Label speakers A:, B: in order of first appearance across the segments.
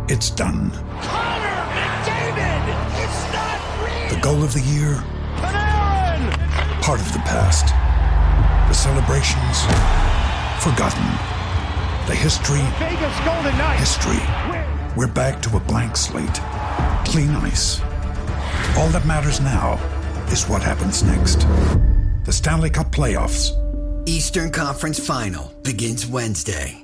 A: It's done.
B: Connor McDavid! It's not real!
A: The goal of the year?
B: Panarin!
A: Part of the past. The celebrations? Forgotten. The history?
B: Vegas Golden Knights!
A: History. We're back to a blank slate. Clean ice. All that matters now is what happens next. The Stanley Cup Playoffs.
C: Eastern Conference Final begins Wednesday.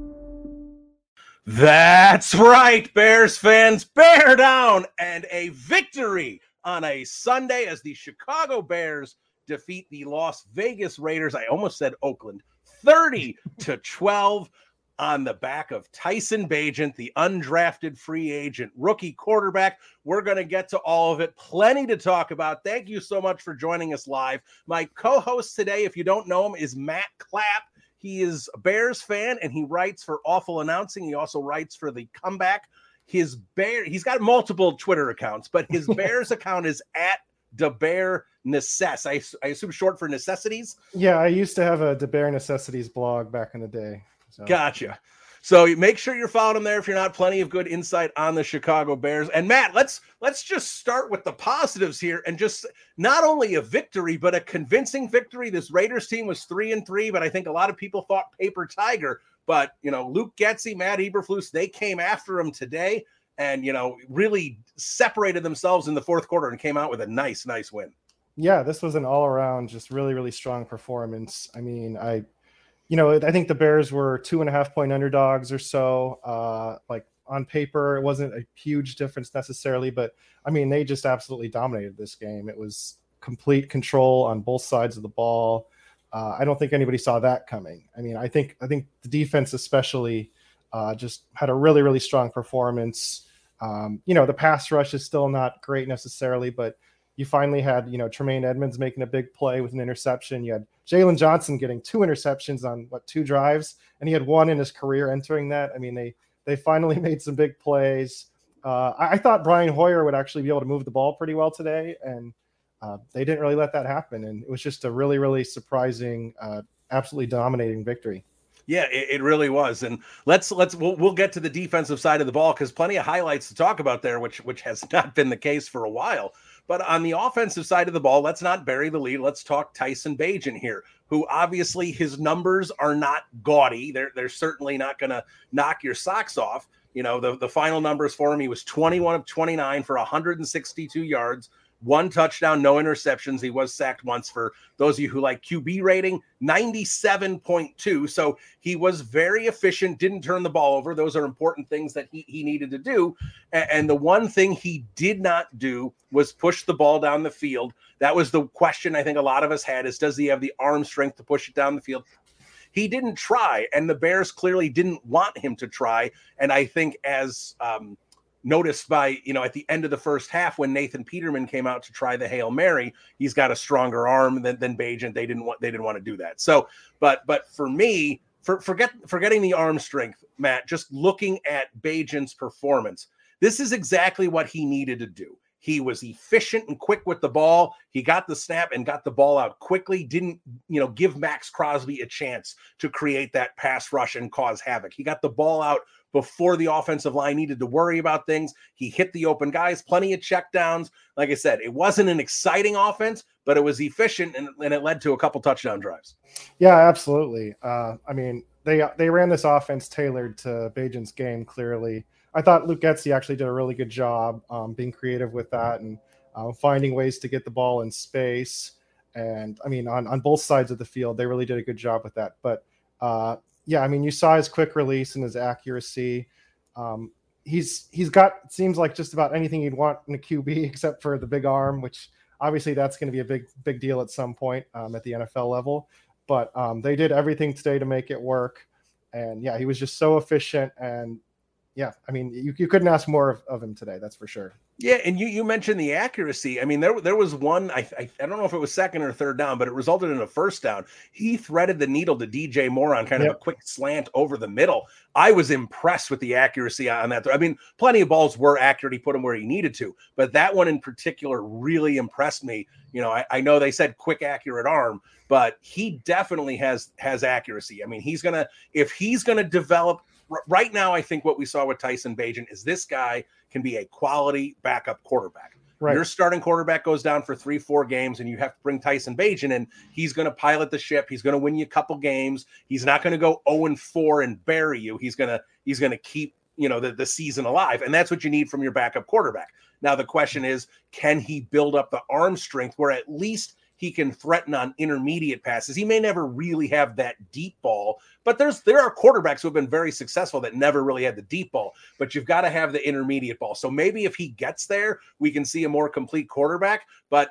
D: That's right, Bears fans. Bear down, and a victory on a Sunday as the Chicago Bears defeat the Las Vegas Raiders. I almost said Oakland. 30-12 on the back of Tyson Bagent, the undrafted free agent rookie quarterback. We're going to get to all of it. Plenty to talk about. Thank you so much for joining us live. My co-host today, if you don't know him, is Matt Clapp. He is a Bears fan, and he writes for Awful Announcing. He also writes for The Comeback. He's got multiple Twitter accounts, but his Bears account is at DeBear Necess. I assume short for necessities.
E: Yeah, I used to have a DeBear Necessities blog back in the day. So.
D: Gotcha. So make sure you're following him there if you're not. Plenty of good insight on the Chicago Bears. And Matt, let's just start with the positives here, and just not only a victory, but a convincing victory. This Raiders team was 3-3, but I think a lot of people thought paper tiger. But Luke Getsy, Matt Eberflus, they came after him today, and really separated themselves in the fourth quarter and came out with a nice win. Yeah,
E: this was an all around just really, really strong performance. I mean, I think the Bears were 2.5-point underdogs or so. Like on paper, it wasn't a huge difference necessarily, but I mean, they just absolutely dominated this game. It was complete control on both sides of the ball. I don't think anybody saw that coming. I mean, I think the defense especially just had a really, really strong performance. The pass rush is still not great necessarily, but you finally had, Tremaine Edmonds making a big play with an interception. You had Jalen Johnson getting 2 interceptions on 2 drives, and he had 1 in his career entering that. I mean, they finally made some big plays. I thought Brian Hoyer would actually be able to move the ball pretty well today, and they didn't really let that happen. And it was just a really, really surprising, absolutely dominating victory.
D: Yeah, it really was. And we'll get to the defensive side of the ball, because plenty of highlights to talk about there, which has not been the case for a while. But on the offensive side of the ball, let's not bury the lead. Let's talk Tyson Bagent here, who obviously his numbers are not gaudy. They're certainly not going to knock your socks off. The final numbers for him, he was 21 of 29 for 162 yards, 1 touchdown, no interceptions. He was sacked once. For those of you who like QB rating, 97.2. So he was very efficient, didn't turn the ball over. Those are important things that he needed to do. And the one thing he did not do was push the ball down the field. That was the question I think a lot of us had, is does he have the arm strength to push it down the field? He didn't try, and the Bears clearly didn't want him to try. And I think as noticed by, at the end of the first half, when Nathan Peterman came out to try the Hail Mary, he's got a stronger arm than Bagent. They didn't want to do that. So, but for me, forgetting the arm strength, Matt, just looking at Bagent's performance, this is exactly what he needed to do. He was efficient and quick with the ball. He got the snap and got the ball out quickly. Didn't, give Max Crosby a chance to create that pass rush and cause havoc. He got the ball out before the offensive line needed to worry about things. He hit the open guys, plenty of checkdowns. Like I said, it wasn't an exciting offense, but it was efficient, and it led to a couple touchdown drives.
E: Yeah, absolutely. I mean, they ran this offense tailored to Bagent's game, clearly. I thought Luke Getsy actually did a really good job being creative with that and finding ways to get the ball in space. And I mean, on both sides of the field, they really did a good job with that. But yeah, I mean, you saw his quick release and his accuracy. He's got, seems like just about anything you'd want in a QB except for the big arm, which obviously that's going to be a big deal at some point at the NFL level. But they did everything today to make it work. And yeah, he was just so efficient. And yeah, I mean, you couldn't ask more of him today. That's for sure.
D: Yeah, and you mentioned the accuracy. I mean, there was one, I don't know if it was second or third down, but it resulted in a first down. He threaded the needle to DJ Moore on kind of a quick slant over the middle. I was impressed with the accuracy on that. I mean, plenty of balls were accurate. He put them where he needed to, but that one in particular really impressed me. I know they said quick, accurate arm, but he definitely has accuracy. I mean, if he's gonna develop right now, I think what we saw with Tyson Bagent is this guy can be a quality backup quarterback.
E: Right.
D: Your starting quarterback goes down for 3-4 games and you have to bring Tyson Bagent in. He's going to pilot the ship. He's going to win you a couple games. He's not going to go 0-4 and bury you. He's going to keep, the season alive. And that's what you need from your backup quarterback. Now, the question is, can he build up the arm strength where at least he can threaten on intermediate passes? He may never really have that deep ball, but there are quarterbacks who have been very successful that never really had the deep ball, but you've got to have the intermediate ball. So maybe if he gets there, we can see a more complete quarterback. But,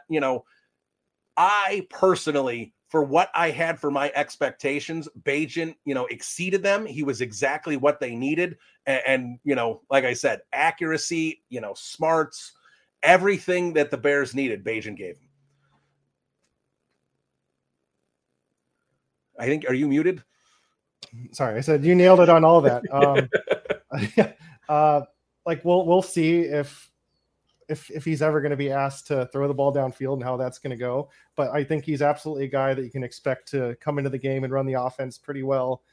D: I personally, for what I had for my expectations, Bagent, exceeded them. He was exactly what they needed. And like I said, accuracy, smarts, everything that the Bears needed, Bagent gave him. I think, are you muted?
E: Sorry, I said you nailed it on all that. We'll see if he's ever going to be asked to throw the ball downfield and how that's going to go. But I think he's absolutely a guy that you can expect to come into the game and run the offense pretty well.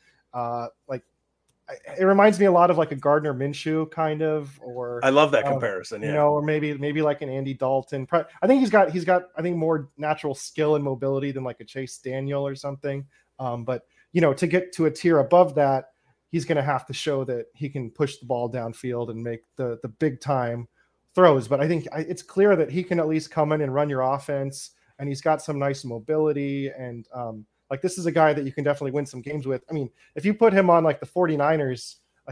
E: It reminds me a lot of like a Gardner Minshew kind of, or
D: I love that comparison. Yeah,
E: or maybe like an Andy Dalton. I think he's got I think more natural skill and mobility than like a Chase Daniel or something. But to get to a tier above that, he's going to have to show that he can push the ball downfield and make the big time throws. But I think it's clear that he can at least come in and run your offense, and he's got some nice mobility. And this is a guy that you can definitely win some games with. I mean, if you put him on like the 49ers,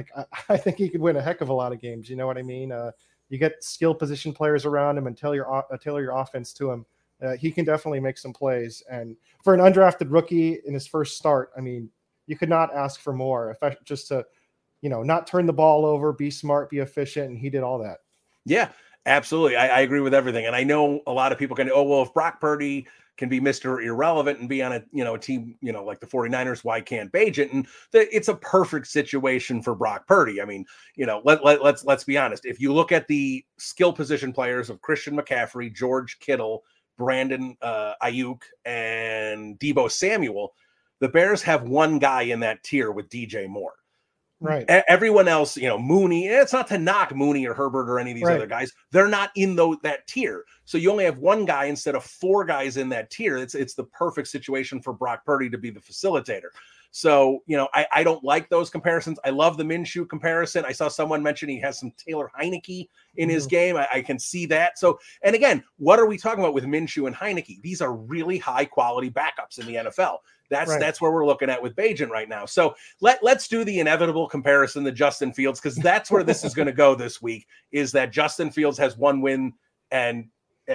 E: I think he could win a heck of a lot of games. You know what I mean? You get skill position players around him and tailor your offense to him. He can definitely make some plays. And for an undrafted rookie in his first start, I mean, you could not ask for more. Just to, not turn the ball over, be smart, be efficient. And he did all that.
D: Yeah, absolutely. I agree with everything. And I know a lot of people can, if Brock Purdy can be Mr. Irrelevant and be on a team, like the 49ers, why can't Bagent? And it's a perfect situation for Brock Purdy. I mean, let's be honest. If you look at the skill position players of Christian McCaffrey, George Kittle, Brandon Ayuk, and Deebo Samuel, the Bears have one guy in that tier with DJ Moore.
E: Right.
D: Everyone else, Mooney, it's not to knock Mooney or Herbert or any of these other guys. They're not in that tier. So you only have one guy instead of four guys in that tier. It's the perfect situation for Brock Purdy to be the facilitator. So, I don't like those comparisons. I love the Minshew comparison. I saw someone mention he has some Taylor Heineke in his game. I can see that. So, and again, what are we talking about with Minshew and Heineke? These are really high quality backups in the NFL. That's where we're looking at with Bagent right now. So let's do the inevitable comparison to Justin Fields, because that's where this is going to go this week, is that Justin Fields has one win and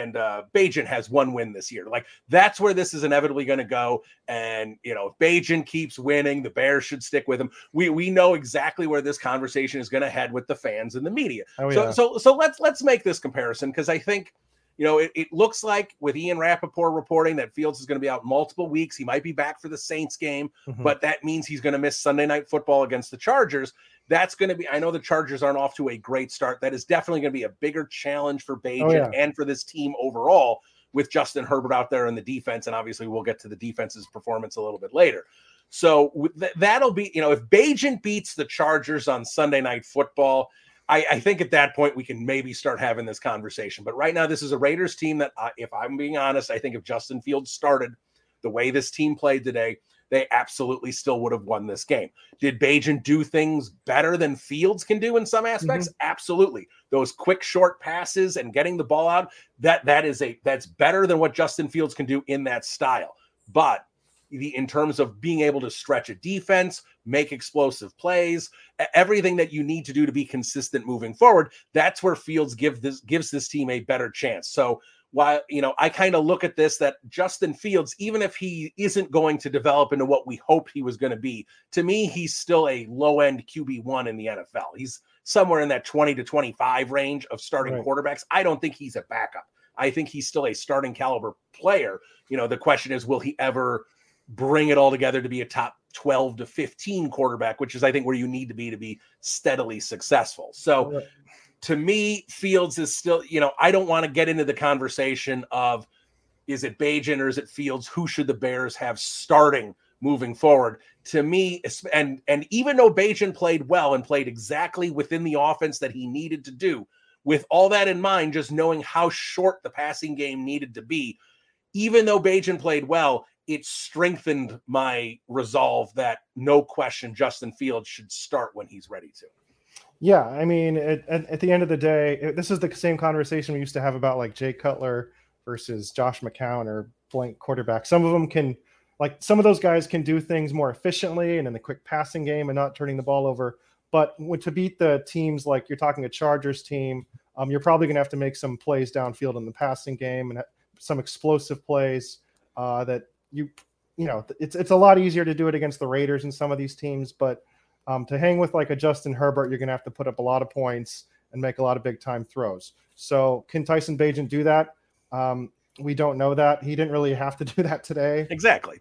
D: Bagent has one win this year. That's where this is inevitably going to go. And, if Bagent keeps winning, the Bears should stick with him. We know exactly where this conversation is going to head with the fans and the media. So let's make this comparison, because I think, it looks like with Ian Rappaport reporting that Fields is going to be out multiple weeks. He might be back for the Saints game, but that means he's going to miss Sunday Night Football against the Chargers. That's going to be, I know the Chargers aren't off to a great start. That is definitely going to be a bigger challenge for Bagent and for this team overall, with Justin Herbert out there in the defense. And obviously we'll get to the defense's performance a little bit later. So that'll be, if Bagent beats the Chargers on Sunday Night Football, I think at that point we can maybe start having this conversation. But right now, this is a Raiders team that, if I'm being honest, I think if Justin Fields started the way this team played today, they absolutely still would have won this game. Did Bagent do things better than Fields can do in some aspects? Absolutely. Those quick, short passes and getting the ball out, that's better than what Justin Fields can do in that style. But in terms of being able to stretch a defense, make explosive plays, everything that you need to do to be consistent moving forward, that's where Fields gives this team a better chance. So while, I kind of look at this, that Justin Fields, even if he isn't going to develop into what we hoped he was going to be, to me, he's still a low-end QB1 in the NFL. He's somewhere in that 20 to 25 range of starting quarterbacks. I don't think he's a backup. I think he's still a starting caliber player. The question is, will he ever bring it all together to be a top 12 to 15 quarterback, which is, I think, where you need to be steadily successful. So to me, Fields is still, I don't want to get into the conversation of, is it Bagent or is it Fields? Who should the Bears have starting moving forward. To me, and even though Bagent played well and played exactly within the offense that he needed to do, with all that in mind, just knowing how short the passing game needed to be, even though Bagent played well, it strengthened my resolve that no question Justin Fields should start when he's ready to.
E: Yeah, I mean, at the end of the day, this is the same conversation we used to have about like Jay Cutler versus Josh McCown or blank quarterback. Some of them can, like some of those guys can do things more efficiently and in the quick passing game and not turning the ball over. But to beat the teams like you're talking a Chargers team, you're probably going to have to make some plays downfield in the passing game and some explosive plays that you know, it's a lot easier to do it against the Raiders and some of these teams, but to hang with like a Justin Herbert, you're going to have to put up a lot of points and make a lot of big time throws. So can Tyson Bagent do that? We don't know that. He didn't really have to do that today.
D: Exactly.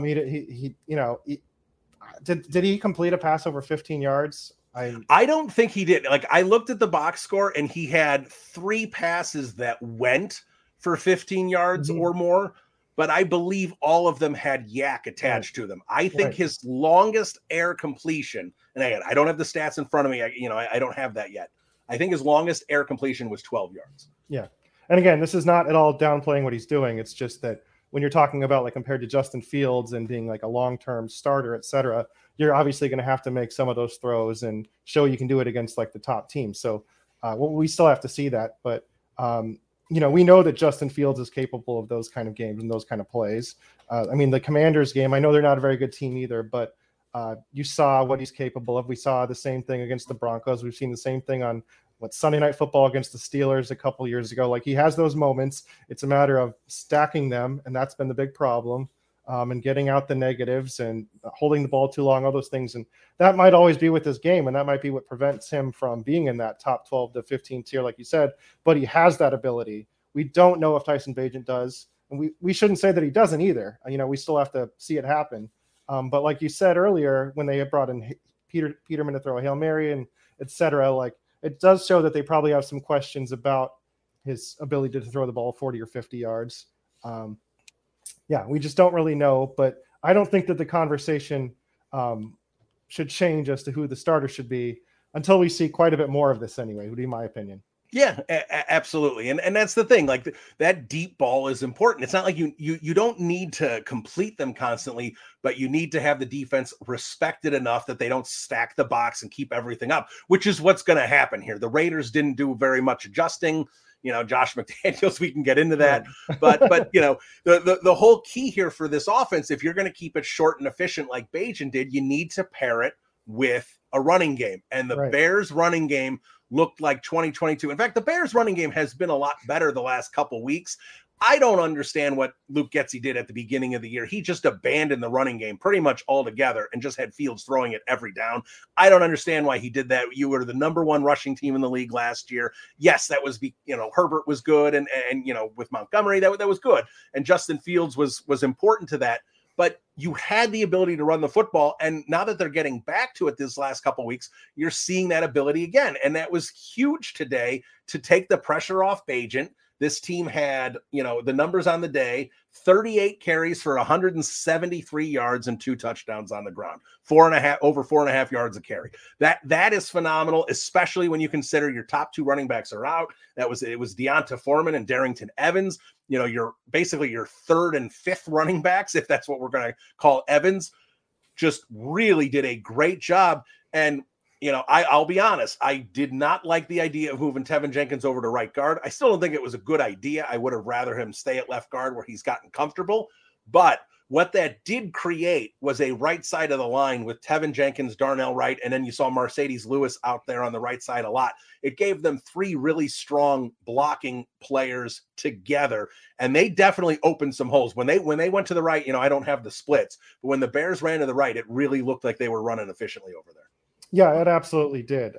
E: Did he complete a pass over 15 yards?
D: I don't think he did. Like I looked at the box score and he had 3 passes that went for 15 yards or more, but I believe all of them had yak attached to them. I think his longest air completion, and I don't have the stats in front of me. I don't have that yet. I think his longest air completion was 12 yards.
E: Yeah. And again, this is not at all downplaying what he's doing. It's just that when you're talking about like compared to Justin Fields and being like a long-term starter, et cetera, you're obviously going to have to make some of those throws and show you can do it against like the top team. So we still have to see that. But, we know that Justin Fields is capable of those kind of games and those kind of plays. The Commanders game, I know they're not a very good team either, but you saw what he's capable of. We saw the same thing against the Broncos. We've seen the same thing on Sunday Night Football against the Steelers a couple years ago. Like he has those moments. It's a matter of stacking them, and that's been the big problem. And getting out the negatives and holding the ball too long, all those things. And that might always be with this game, and that might be what prevents him from being in that top 12 to 15 tier, like you said. But he has that ability. We don't know if Tyson Bagent does, and we shouldn't say that he doesn't either. We still have to see it happen. But like you said earlier, when they had brought in Peterman to throw a Hail Mary and et cetera, like it does show that they probably have some questions about his ability to throw the ball 40 or 50 yards. We just don't really know, but I don't think that the conversation should change as to who the starter should be until we see quite a bit more of this anyway, would be my opinion.
D: Yeah, absolutely. And that's the thing, like that deep ball is important. It's not like you don't need to complete them constantly, but you need to have the defense respected enough that they don't stack the box and keep everything up, which is what's going to happen here. The Raiders didn't do very much adjusting. Josh McDaniels, we can get into that, but the whole key here for this offense, if you're going to keep it short and efficient like Bagent did, you need to pair it with a running game. And the Bears running game looked like 2022. In fact, the Bears running game has been a lot better the last couple weeks. I don't understand what Luke Getsy did at the beginning of the year. He just abandoned the running game pretty much altogether and just had Fields throwing it every down. I don't understand why he did that. You were the number 1 rushing team in the league last year. Yes, that was, Herbert was good. And with Montgomery, that was good. And Justin Fields was important to that. But you had the ability to run the football. And now that they're getting back to it this last couple of weeks, you're seeing that ability again. And that was huge today to take the pressure off Bagent. This team had, the numbers on the day, 38 carries for 173 yards and 2 touchdowns on the ground, over 4.5 yards a carry. That is phenomenal, especially when you consider your top 2 running backs are out. It was Deonta Foreman and Darrington Evans. You're basically your 3rd and 5th running backs, if that's what we're going to call Evans, just really did a great job. And I'll be honest, I did not like the idea of moving Tevin Jenkins over to right guard. I still don't think it was a good idea. I would have rather him stay at left guard where he's gotten comfortable. But what that did create was a right side of the line with Tevin Jenkins, Darnell Wright, and then you saw Mercedes Lewis out there on the right side a lot. It gave them 3 really strong blocking players together, and they definitely opened some holes. When they went to the right, I don't have the splits, but when the Bears ran to the right, it really looked like they were running efficiently over there.
E: Yeah, it absolutely did.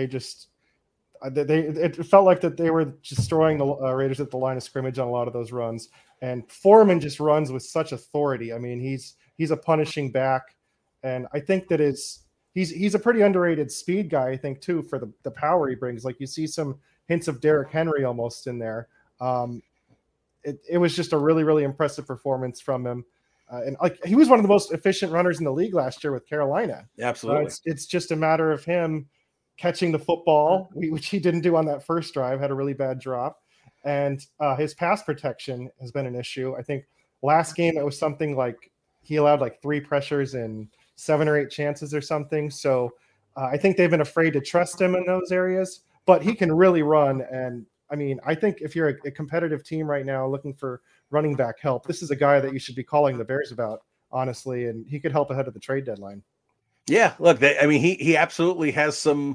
E: It felt like that they were destroying the Raiders at the line of scrimmage on a lot of those runs. And Foreman just runs with such authority. I mean, he's a punishing back, and I think that he's a pretty underrated speed guy. I think too for the power he brings. Like you see some hints of Derrick Henry almost in there. It was just a really, really impressive performance from him. And like he was one of the most efficient runners in the league last year with Carolina.
D: Absolutely.
E: It's just a matter of him catching the football, which he didn't do on that first drive, had a really bad drop. And his pass protection has been an issue. I think last game it was something like he allowed like 3 pressures and 7 or 8 chances or something. So I think they've been afraid to trust him in those areas, but he can really run. And I mean, I think if you're a competitive team right now looking for running back help, this is a guy that you should be calling the Bears about, honestly, and he could help ahead of the trade deadline.
D: Yeah, look, he absolutely has some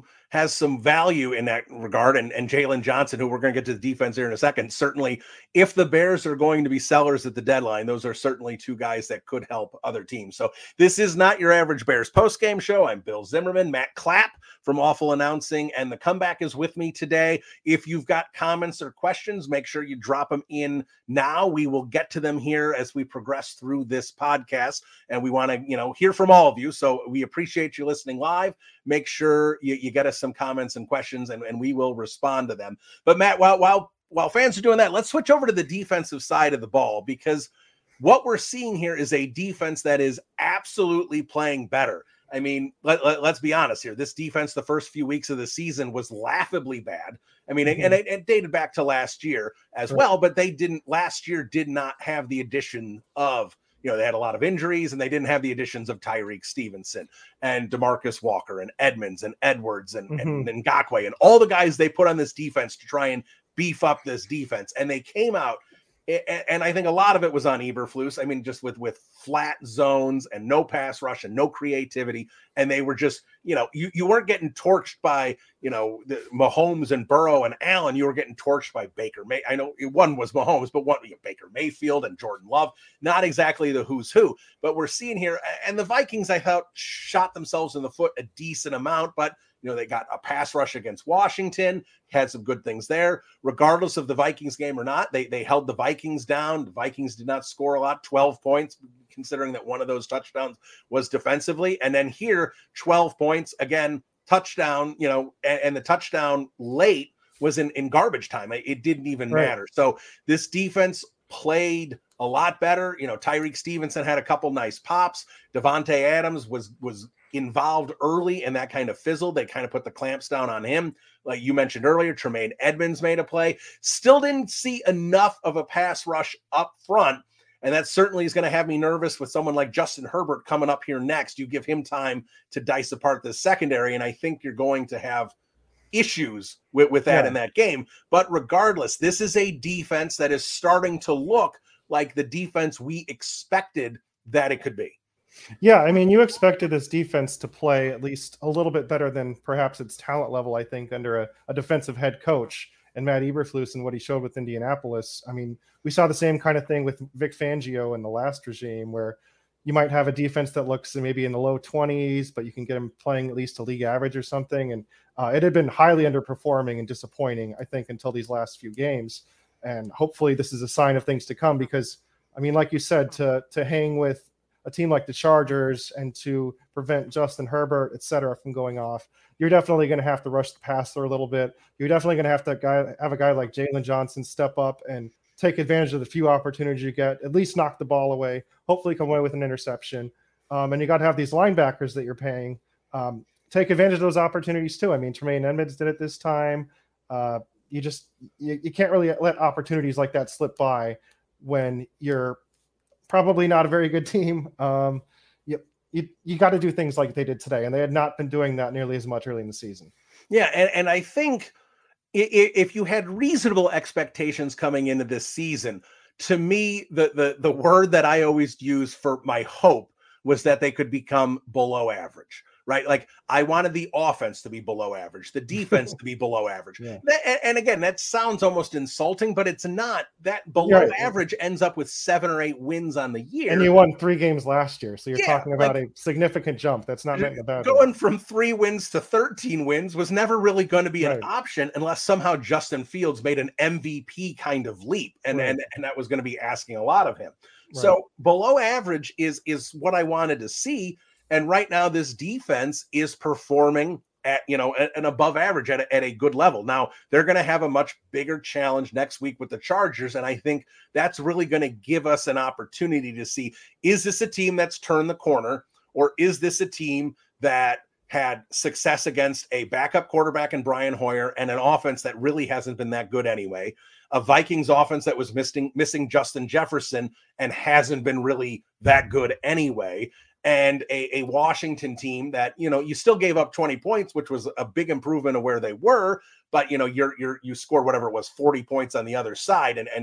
D: value in that regard. And Jalen Johnson, who we're going to get to the defense here in a second, certainly if the Bears are going to be sellers at the deadline, those are certainly 2 guys that could help other teams. So this is not your average Bears postgame show. I'm Bill Zimmerman, Matt Clapp from Awful Announcing, and the Comeback is with me today. If you've got comments or questions, make sure you drop them in now. We will get to them here as we progress through this podcast, and we want to, hear from all of you. So we appreciate you listening live. Make sure you get us some comments and questions, and we will respond to them. But Matt, while fans are doing that, let's switch over to the defensive side of the ball, because what we're seeing here is a defense that is absolutely playing better. I mean, let's be honest here. This defense, the first few weeks of the season, was laughably bad. I mean, and it dated back to last year as well, but last year did not have the addition of, they had a lot of injuries, and they didn't have the additions of Tyreek Stevenson and DeMarcus Walker and Edmonds and Edwards and Ngakoue and all the guys they put on this defense to try and beef up this defense. And they came out, and I think a lot of it was on Eberflus. I mean, just with flat zones and no pass rush and no creativity. And they were just, you weren't getting torched by, the Mahomes and Burrow and Allen. You were getting torched by Baker. I know one was Mahomes, but Baker Mayfield and Jordan Love, not exactly the who's who, but we're seeing here. And the Vikings, I thought, shot themselves in the foot a decent amount, but they got a pass rush against Washington, had some good things there. Regardless of the Vikings game or not, they held the Vikings down. The Vikings did not score a lot, 12 points, considering that one of those touchdowns was defensively. And then here, 12 points, again, touchdown, and the touchdown late was in garbage time. It didn't even matter. So this defense played a lot better. Tyreek Stevenson had a couple nice pops. Devontae Adams was involved early, and that kind of fizzled. They kind of put the clamps down on him. Like you mentioned earlier, Tremaine Edmonds made a play. Still didn't see enough of a pass rush up front, and that certainly is going to have me nervous with someone like Justin Herbert coming up here next. You give him time to dice apart the secondary, and I think you're going to have issues with that in that game. But regardless, this is a defense that is starting to look like the defense we expected that it could be.
E: Yeah, I mean, you expected this defense to play at least a little bit better than perhaps its talent level, I think, under a defensive head coach and Matt Eberflus and what he showed with Indianapolis. I mean, we saw the same kind of thing with Vic Fangio in the last regime, where you might have a defense that looks maybe in the low 20s, but you can get them playing at least a league average or something. And it had been highly underperforming and disappointing, I think, until these last few games. And hopefully this is a sign of things to come, because, I mean, like you said, to hang with a team like the Chargers and to prevent Justin Herbert, et cetera, from going off, you're definitely going to have to rush the passer a little bit. You're definitely going to have a guy like Jalen Johnson step up and take advantage of the few opportunities you get, at least knock the ball away, hopefully come away with an interception. And you got to have these linebackers that you're paying take advantage of those opportunities too. I mean, Tremaine Edmonds did it this time. You can't really let opportunities like that slip by when you're probably not a very good team. You got to do things like they did today, and they had not been doing that nearly as much early in the season.
D: Yeah, and I think if you had reasonable expectations coming into this season, to me, the word that I always use for my hope was that they could become below average. Right? Like, I wanted the offense to be below average, the defense to be below average. Yeah. And again, that sounds almost insulting, but it's not. That below average ends up with 7 or 8 wins on the year.
E: And you won 3 games last year. So you're talking about a significant jump. That's not meant in the bad.
D: Going from 3 wins to 13 wins was never really going to be an option unless somehow Justin Fields made an MVP kind of leap. And that was going to be asking a lot of him. Right. So below average is what I wanted to see. And right now, this defense is performing at, an above average at a good level. Now they're going to have a much bigger challenge next week with the Chargers. And I think that's really going to give us an opportunity to see, is this a team that's turned the corner, or is this a team that had success against a backup quarterback in Brian Hoyer and an offense that really hasn't been that good anyway, a Vikings offense that was missing Justin Jefferson and hasn't been really that good anyway, and a Washington team that, you still gave up 20 points, which was a big improvement of where they were, but you scored whatever it was, 40 points on the other side, and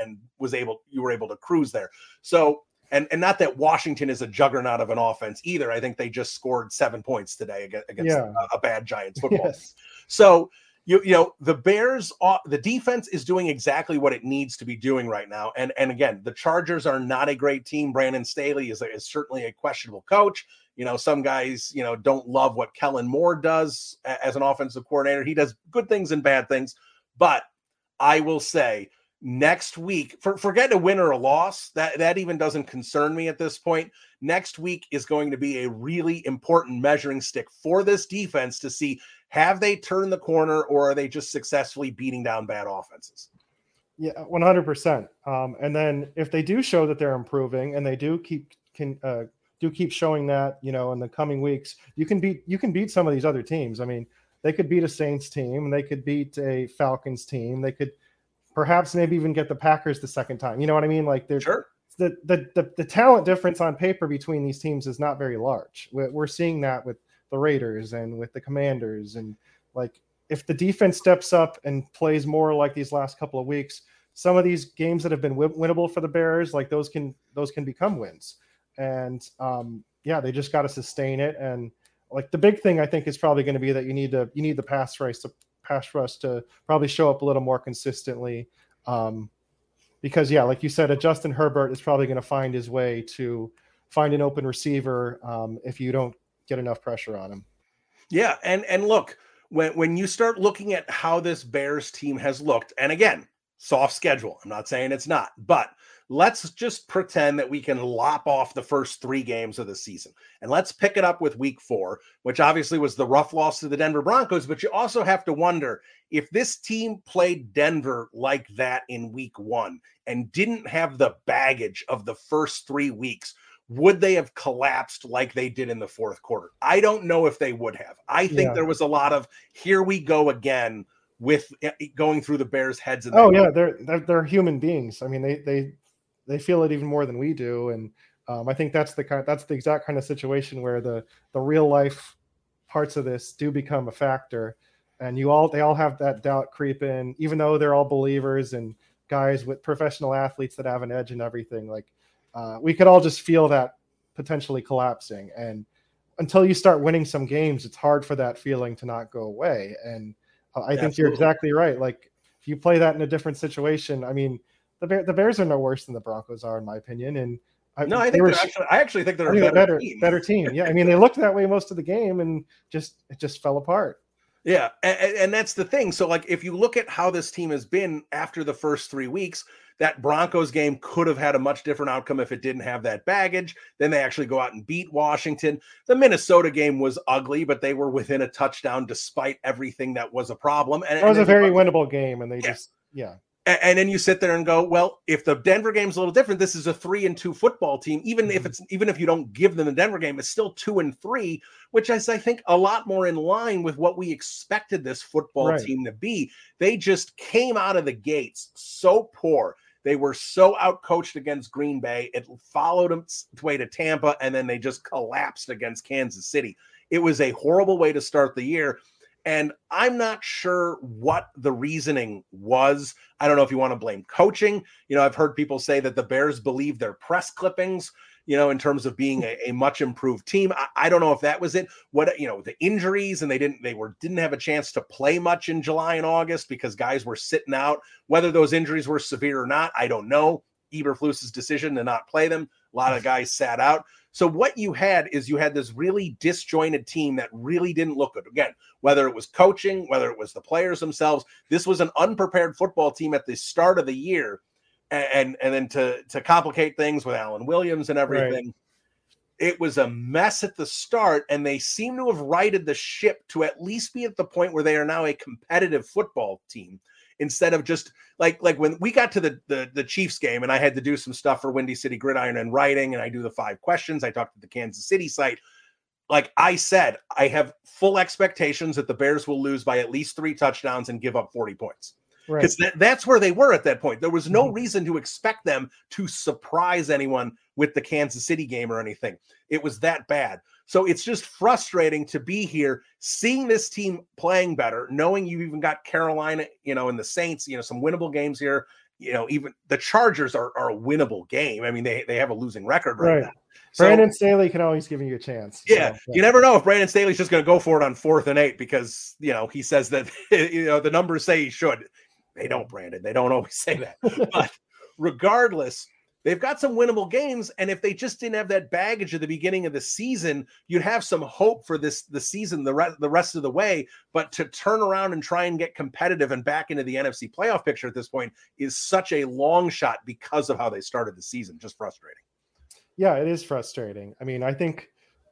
D: you were able to cruise there. So, and not that Washington is a juggernaut of an offense either. I think they just scored 7 points today against a bad Giants football team. So, the Bears, the defense is doing exactly what it needs to be doing right now. And again, the Chargers are not a great team. Brandon Staley is certainly a questionable coach. Some guys, don't love what Kellen Moore does as an offensive coordinator. He does good things and bad things. But I will say, next week, forget a win or a loss, that even doesn't concern me at this point. Next week is going to be a really important measuring stick for this defense to see, have they turned the corner, or are they just successfully beating down bad offenses?
E: Yeah, 100%. And then if they do show that they're improving, and they do keep showing that, in the coming weeks, you can beat some of these other teams. I mean, they could beat a Saints team, they could beat a Falcons team, they could perhaps maybe even get the Packers the second time. You know what I mean? Like,
D: sure.
E: The talent difference on paper between these teams is not very large. We're seeing that with the Raiders and with the Commanders. And like, if the defense steps up and plays more like these last couple of weeks, some of these games that have been winnable for the Bears, like those can become wins. And they just got to sustain it. And like, the big thing I think is probably going to be that you need the pass rush to probably show up a little more consistently. Because like you said, Justin Herbert is probably going to find his way to find an open receiver if you don't get enough pressure on him.
D: Yeah. And look, when you start looking at how this Bears team has looked, and again, soft schedule, I'm not saying it's not, but let's just pretend that we can lop off the first 3 games of the season. And let's pick it up with week 4, which obviously was the rough loss to the Denver Broncos. But you also have to wonder, if this team played Denver like that in week 1 and didn't have the baggage of the first 3 weeks, would they have collapsed like they did in the fourth quarter? I don't know if they would have. I think there was a lot of, here we go again, with going through the Bears' heads.
E: They're human beings. I mean, they feel it even more than we do. And I think that's the exact kind of situation where the real life parts of this do become a factor. And they all have that doubt creep in, even though they're all believers and guys with professional athletes that have an edge and everything. Like, we could all just feel that potentially collapsing. And until you start winning some games, it's hard for that feeling to not go away. And I think you're exactly right. Like, if you play that in a different situation, I mean, the Bears are no worse than the Broncos are, in my opinion. And
D: I actually think they're a
E: better team. Yeah, I mean, they looked that way most of the game, and it just fell apart.
D: Yeah, and that's the thing. So, like, if you look at how this team has been after the first 3 weeks, that Broncos game could have had a much different outcome if it didn't have that baggage. Then they actually go out and beat Washington. The Minnesota game was ugly, but they were within a touchdown despite everything that was a problem. And
E: it was a very winnable game, and they
D: And then you sit there and go, well, if the Denver game's a little different, this is a 3-2 football team. Even if you don't give them the Denver game, it's still 2-3, which is, I think, a lot more in line with what we expected this football team to be. They just came out of the gates so poor. They were so outcoached against Green Bay. It followed them way to Tampa, and then they just collapsed against Kansas City. It was a horrible way to start the year. And I'm not sure what the reasoning was. I don't know if you want to blame coaching. I've heard people say that the Bears believe their press clippings, in terms of being a much improved team. I don't know if that was it. The injuries, and they didn't have a chance to play much in July and August because guys were sitting out. Whether those injuries were severe or not, I don't know. Eberflus's decision to not play them. A lot of guys sat out. So what you had this really disjointed team that really didn't look good. Again, whether it was coaching, whether it was the players themselves, this was an unprepared football team at the start of the year. And then to complicate things with Alan Williams and everything, It was a mess at the start, and they seem to have righted the ship to at least be at the point where they are now a competitive football team, instead of just like when we got to the Chiefs game and I had to do some stuff for Windy City Gridiron and writing, and I do the 5 questions. I talked to the Kansas City site. Like I said, I have full expectations that the Bears will lose by at least 3 touchdowns and give up 40 points. Because that's where they were at that point. There was no reason to expect them to surprise anyone with the Kansas City game or anything. It was that bad. So it's just frustrating to be here, seeing this team playing better, knowing you've even got Carolina, and the Saints, some winnable games here. Even the Chargers are a winnable game. I mean, they have a losing record right now. So,
E: Brandon Staley can always give you a chance.
D: Yeah, you never know if Brandon Staley's just going to go for it on 4th and 8 because, he says that, the numbers say he should. They don't, Brandon. They don't always say that. But regardless, they've got some winnable games. And if they just didn't have that baggage at the beginning of the season, you'd have some hope for the season the rest of the way. But to turn around and try and get competitive and back into the NFC playoff picture at this point is such a long shot because of how they started the season. Just frustrating.
E: Yeah, it is frustrating. I mean, I think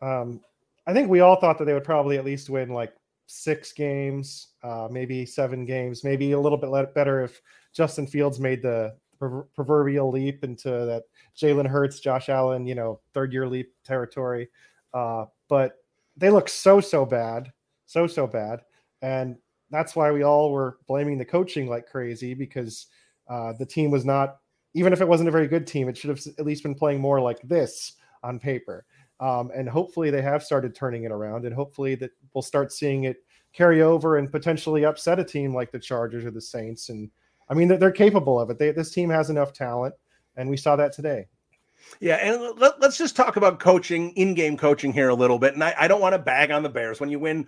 E: we all thought that they would probably at least win like 6 games, maybe 7 games, maybe a little bit better if Justin Fields made the proverbial leap into that Jalen Hurts, Josh Allen, 3rd-year leap territory. But they look so bad. And that's why we all were blaming the coaching like crazy, because the team was not, even if it wasn't a very good team, it should have at least been playing more like this on paper. And hopefully they have started turning it around, and hopefully that we'll start seeing it carry over and potentially upset a team like the Chargers or the Saints. And I mean, they're capable of it. This team has enough talent, and we saw that today.
D: Yeah, and let's just talk about coaching, in-game coaching here a little bit. And I don't want to bag on the Bears. When you win,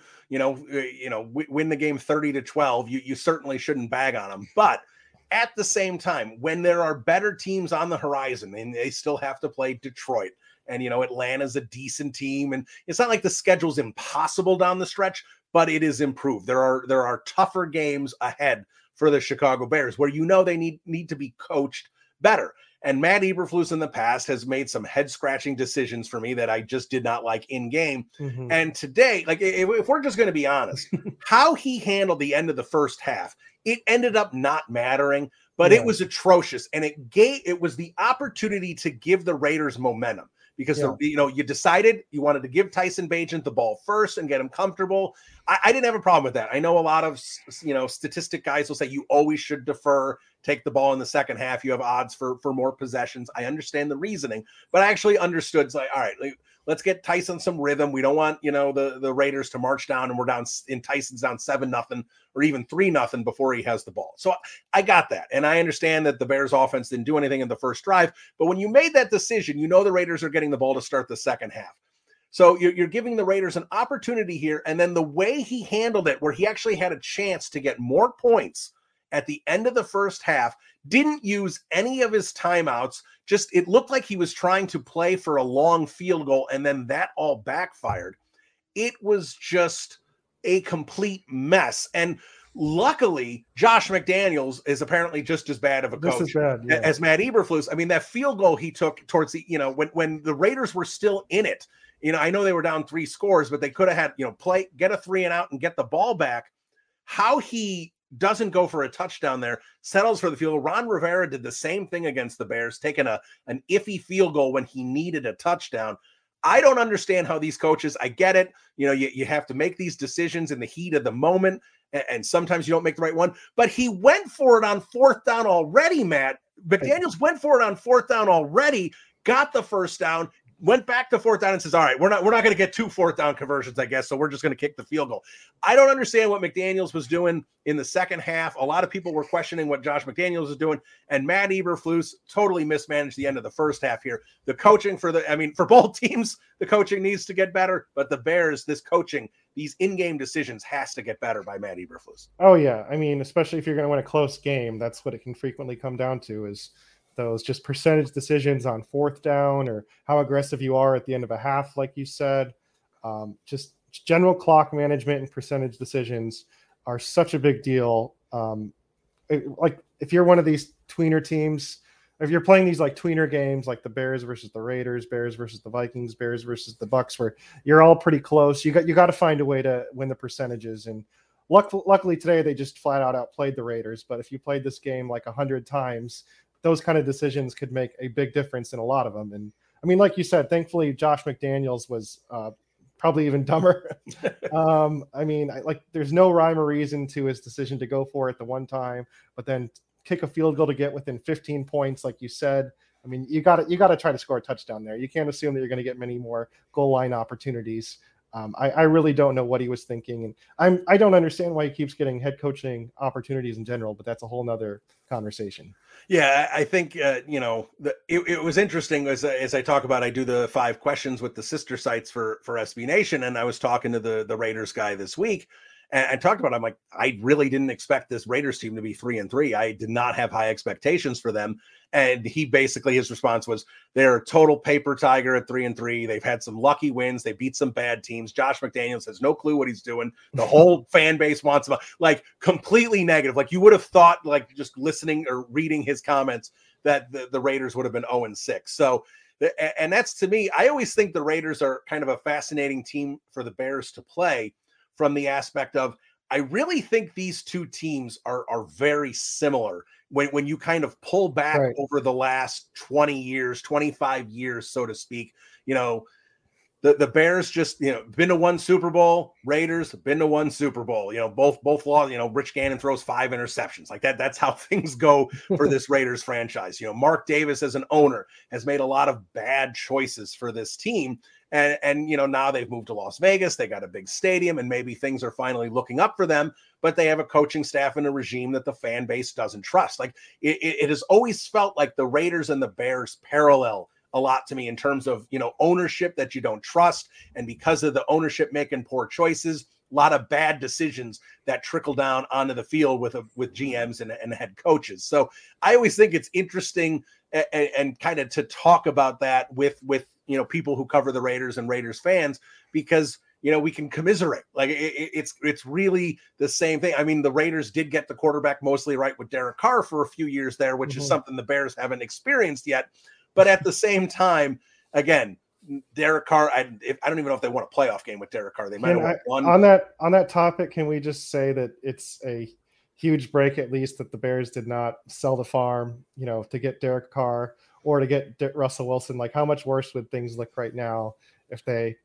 D: win the game 30-12, you certainly shouldn't bag on them. But at the same time, when there are better teams on the horizon, and they still have to play Detroit, and, Atlanta's a decent team, and it's not like the schedule's impossible down the stretch, but it is improved. There are tougher games ahead for the Chicago Bears where they need to be coached better. And Matt Eberflus in the past has made some head-scratching decisions for me that I just did not like in game. Mm-hmm. And today, like if we're just going to be honest, how he handled the end of the first half, it ended up not mattering, but it was atrocious. And it was the opportunity to give the Raiders momentum. Because, you decided you wanted to give Tyson Bagent the ball first and get him comfortable. I didn't have a problem with that. I know a lot of, statistic guys will say you always should defer, take the ball in the second half. You have odds for more possessions. I understand the reasoning, but I actually understood. It's like, all right, let's get Tyson some rhythm. We don't want, the Raiders to march down and we're down in Tyson's down 7-0 or even 3-0 before he has the ball. So I got that. And I understand that the Bears offense didn't do anything in the first drive, but when you made that decision, the Raiders are getting the ball to start the second half. So you're giving the Raiders an opportunity here. And then the way he handled it, where he actually had a chance to get more points at the end of the first half, didn't use any of his timeouts. Just, it looked like he was trying to play for a long field goal, and then that all backfired. It was just a complete mess. And luckily, Josh McDaniels is apparently just as bad of a coach as Matt Eberflus. I mean, that field goal he took towards the, when the Raiders were still in it, I know they were down 3 scores, but they could have had, get a 3 and out and get the ball back. How he doesn't go for a touchdown there, settles for the field goal. Ron Rivera did the same thing against the Bears, taking an iffy field goal when he needed a touchdown. I don't understand how these coaches, I get it. You have to make these decisions in the heat of the moment, and sometimes you don't make the right one, but he went for it on 4th down already, Matt. McDaniels went for it on 4th down already, got the first down, went back to 4th down and says, all right, we're not going to get 2 4th down conversions, I guess. So we're just going to kick the field goal. I don't understand what McDaniels was doing in the second half. A lot of people were questioning what Josh McDaniels was doing, and Matt Eberflus totally mismanaged the end of the first half here. The coaching for both teams, the coaching needs to get better, but the Bears, this coaching, these in-game decisions has to get better by Matt Eberflus.
E: Oh yeah. I mean, especially if you're going to win a close game, that's what it can frequently come down to, is those just percentage decisions on 4th down, or how aggressive you are at the end of a half, like you said. Just general clock management and percentage decisions are such a big deal. Like if you're one of these tweener teams if you're playing these like tweener games, like the Bears versus the Raiders, Bears versus the Vikings, Bears versus the Bucks, where you're all pretty close, you got to find a way to win the percentages. And luckily today they just flat out outplayed the Raiders. But if you played this game like 100 times, those kind of decisions could make a big difference in a lot of them. And I mean, like you said, thankfully Josh McDaniels was probably even dumber. I mean, there's no rhyme or reason to his decision to go for it the one time, but then kick a field goal to get within 15 points, like you said. I mean, you got to try to score a touchdown there. You can't assume that you're going to get many more goal line opportunities. I really don't know what he was thinking, and I don't understand why he keeps getting head coaching opportunities in general, but that's a whole nother conversation.
D: Yeah, I think it was interesting as I talk about. I do the 5 questions with the sister sites for SB Nation, and I was talking to the Raiders guy this week. And talked about, I'm like, I really didn't expect this Raiders team to be 3-3. I did not have high expectations for them. And his response was, they're a total paper tiger at 3-3. They've had some lucky wins. They beat some bad teams. Josh McDaniels has no clue what he's doing. The whole fan base wants him, like, completely negative. Like, you would have thought, like, just listening or reading his comments, that the Raiders would have been 0-6. So, and that's, to me, I always think the Raiders are kind of a fascinating team for the Bears to play, from the aspect of, I really think these two teams are very similar when you kind of pull back over the last 20 years, 25 years, so to speak. The Bears just, been to one Super Bowl. Raiders been to one Super Bowl. Both lost. Rich Gannon throws 5 interceptions. Like that. That's how things go for this Raiders franchise. Mark Davis as an owner has made a lot of bad choices for this team. And now they've moved to Las Vegas. They got a big stadium, and maybe things are finally looking up for them. But they have a coaching staff and a regime that the fan base doesn't trust. Like it has always felt like the Raiders and the Bears parallel a lot to me in terms of, ownership that you don't trust. And because of the ownership making poor choices, a lot of bad decisions that trickle down onto the field with GMs and head coaches. So I always think it's interesting and kind of to talk about that with people who cover the Raiders and Raiders fans, because we can commiserate. Like it's really the same thing. I mean, the Raiders did get the quarterback mostly right with Derek Carr for a few years there, which is something the Bears haven't experienced yet. But at the same time, again, Derek Carr, I don't even know if they won a playoff game with Derek Carr. They might have won.
E: On that topic, can we just say that it's a huge break, at least, that the Bears did not sell the farm, to get Derek Carr or to get Russell Wilson? Like, how much worse would things look right now if they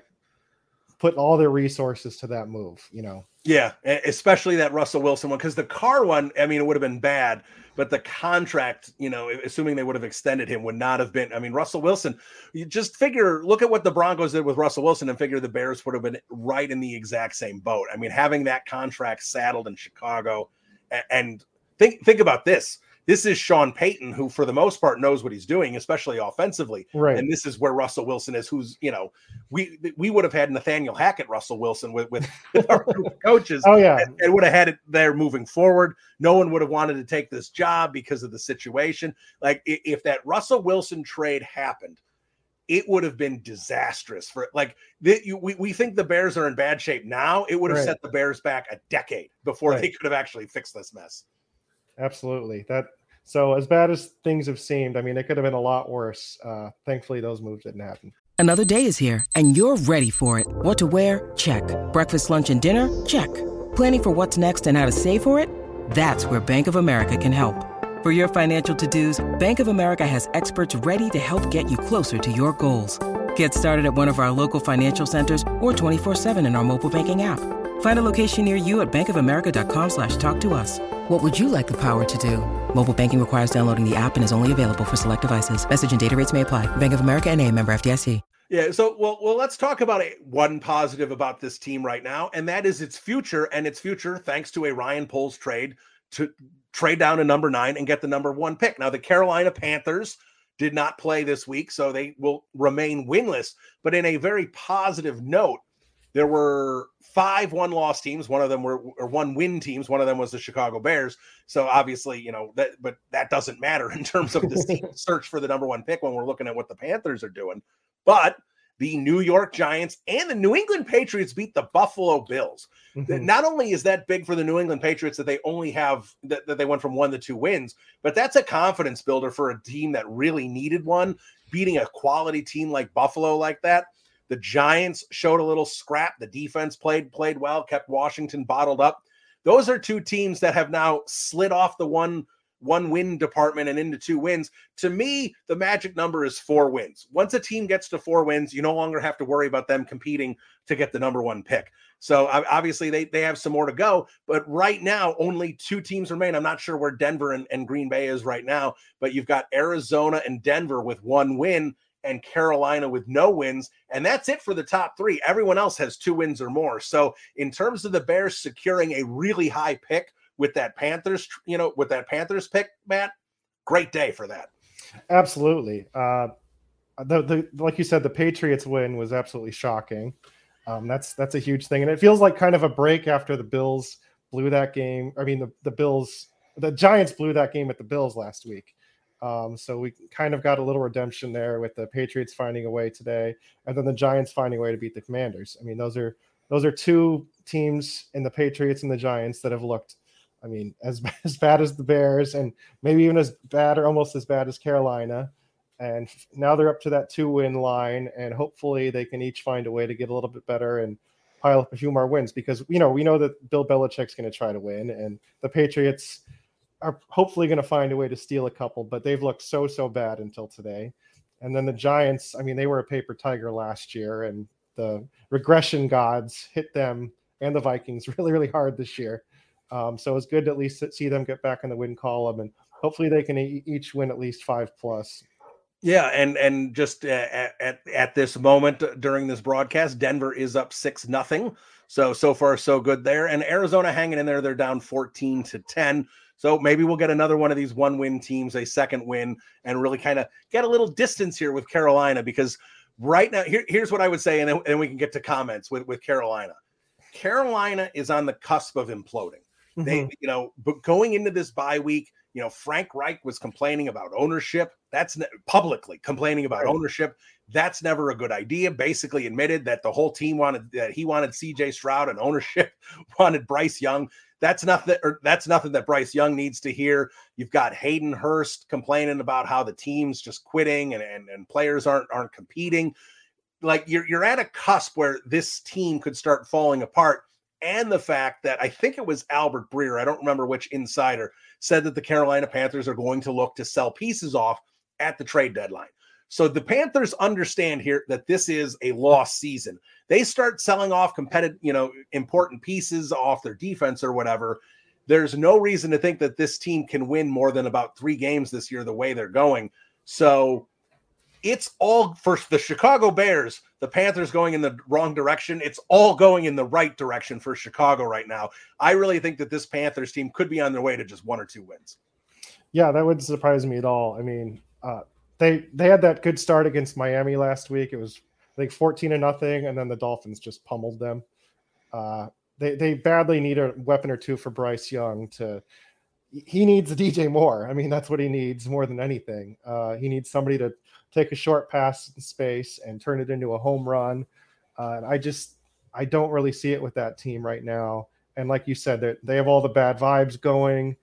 E: put all their resources to that move?
D: Yeah, especially that Russell Wilson one, because the Carr one, I mean, it would have been bad, but the contract, assuming they would have extended him, would not have been. I mean, Russell Wilson, you just look at what the Broncos did with Russell Wilson and figure the Bears would have been right in the exact same boat. I mean, having that contract saddled in Chicago, and think about this. This is Sean Payton, who for the most part knows what he's doing, especially offensively.
E: Right.
D: And this is where Russell Wilson is, who's, we would have had Nathaniel Hackett, Russell Wilson with our group of coaches.
E: Oh, yeah.
D: And would have had it there moving forward. No one would have wanted to take this job because of the situation. Like if that Russell Wilson trade happened, it would have been disastrous for we think the Bears are in bad shape now. It would have set the Bears back a decade before they could have actually fixed this mess.
E: Absolutely. So as bad as things have seemed, I mean, it could have been a lot worse. Thankfully, those moves didn't happen.
F: Another day is here, and you're ready for it. What to wear? Check. Breakfast, lunch, and dinner? Check. Planning for what's next and how to save for it? That's where Bank of America can help. For your financial to-dos, Bank of America has experts ready to help get you closer to your goals. Get started at one of our local financial centers or 24/7 in our mobile banking app. Find a location near you at bankofamerica.com/talktous. What would you like the power to do? Mobile banking requires downloading the app and is only available for select devices. Message and data rates may apply. Bank of America NA, member FDIC.
D: Yeah. So, well, let's talk about one positive about this team right now, and that is its future. And its future, thanks to a Ryan Poles trade to trade down to number 9 and get the number 1 pick. Now, the Carolina Panthers did not play this week, so they will remain winless. But in a very positive note, there were 5 one-loss teams. One of them were 1-win teams. One of them was the Chicago Bears. So obviously, but that doesn't matter in terms of this search for the number 1 pick when we're looking at what the Panthers are doing. But the New York Giants and the New England Patriots beat the Buffalo Bills.
E: Mhm.
D: Not only is that big for the New England Patriots that they only have that they went from 1 to 2 wins, but that's a confidence builder for a team that really needed one, beating a quality team like Buffalo like that. The Giants showed a little scrap. The defense played well, kept Washington bottled up. Those are two teams that have now slid off the one win department and into 2 wins. To me, the magic number is 4 wins. Once a team gets to 4 wins, you no longer have to worry about them competing to get the number 1 pick. So obviously they have some more to go, but right now only 2 teams remain. I'm not sure where Denver and Green Bay is right now, but you've got Arizona and Denver with 1 win and Carolina with no wins. And that's it for the top 3. Everyone else has 2 wins or more. So in terms of the Bears securing a really high pick with that Panthers pick, Matt, great day for that.
E: Absolutely. Like you said, the Patriots win was absolutely shocking. That's a huge thing. And it feels like kind of a break after the Bills blew that game. I mean, the Giants blew that game at the Bills last week. So we kind of got a little redemption there with the Patriots finding a way today, and then the Giants finding a way to beat the Commanders. I mean, those are 2 teams in the Patriots and the Giants that have looked, I mean, as bad as the Bears, and maybe even as bad or almost as bad as Carolina. And now they're up to that 2-win line, and hopefully they can each find a way to get a little bit better and pile up a few more wins, because we know that Bill Belichick's going to try to win, and the Patriots are hopefully going to find a way to steal a couple, but they've looked so bad until today. And then the Giants, I mean, they were a paper tiger last year, and the regression gods hit them and the Vikings really hard this year. So it's good to at least see them get back in the win column, and hopefully they can each win at least 5+.
D: Yeah, and just at this moment during this broadcast, Denver is up 6-0. So far so good there, and Arizona hanging in there. They're down 14-10. So maybe we'll get another one of these 1-win teams, a second win, and really kind of get a little distance here with Carolina, because right now, here's what I would say, and then we can get to comments with Carolina. Carolina is on the cusp of imploding. They, but going into this bye week, Frank Reich was complaining about ownership. That's publicly complaining about ownership. That's never a good idea. Basically admitted that the whole team wanted CJ Stroud, and ownership wanted Bryce Young. That's nothing that Bryce Young needs to hear. You've got Hayden Hurst complaining about how the team's just quitting and players aren't competing. Like you're at a cusp where this team could start falling apart. And the fact that I think it was Albert Breer, I don't remember which insider, said that the Carolina Panthers are going to look to sell pieces off at the trade deadline. So the Panthers understand here that this is a lost season. They start selling off competitive, important pieces off their defense or whatever. There's no reason to think that this team can win more than about 3 games this year, the way they're going. So it's all for the Chicago Bears. The Panthers going in the wrong direction. It's all going in the right direction for Chicago right now. I really think that this Panthers team could be on their way to just 1 or 2 wins.
E: Yeah, that wouldn't surprise me at all. I mean, they had that good start against Miami last week. It was, I think, 14-0, and then the Dolphins just pummeled them. They badly need a weapon or 2 for Bryce Young. He needs a DJ Moore. I mean, that's what he needs more than anything. He needs somebody to take a short pass in space and turn it into a home run. And I don't really see it with that team right now. And like you said, they have all the bad vibes going.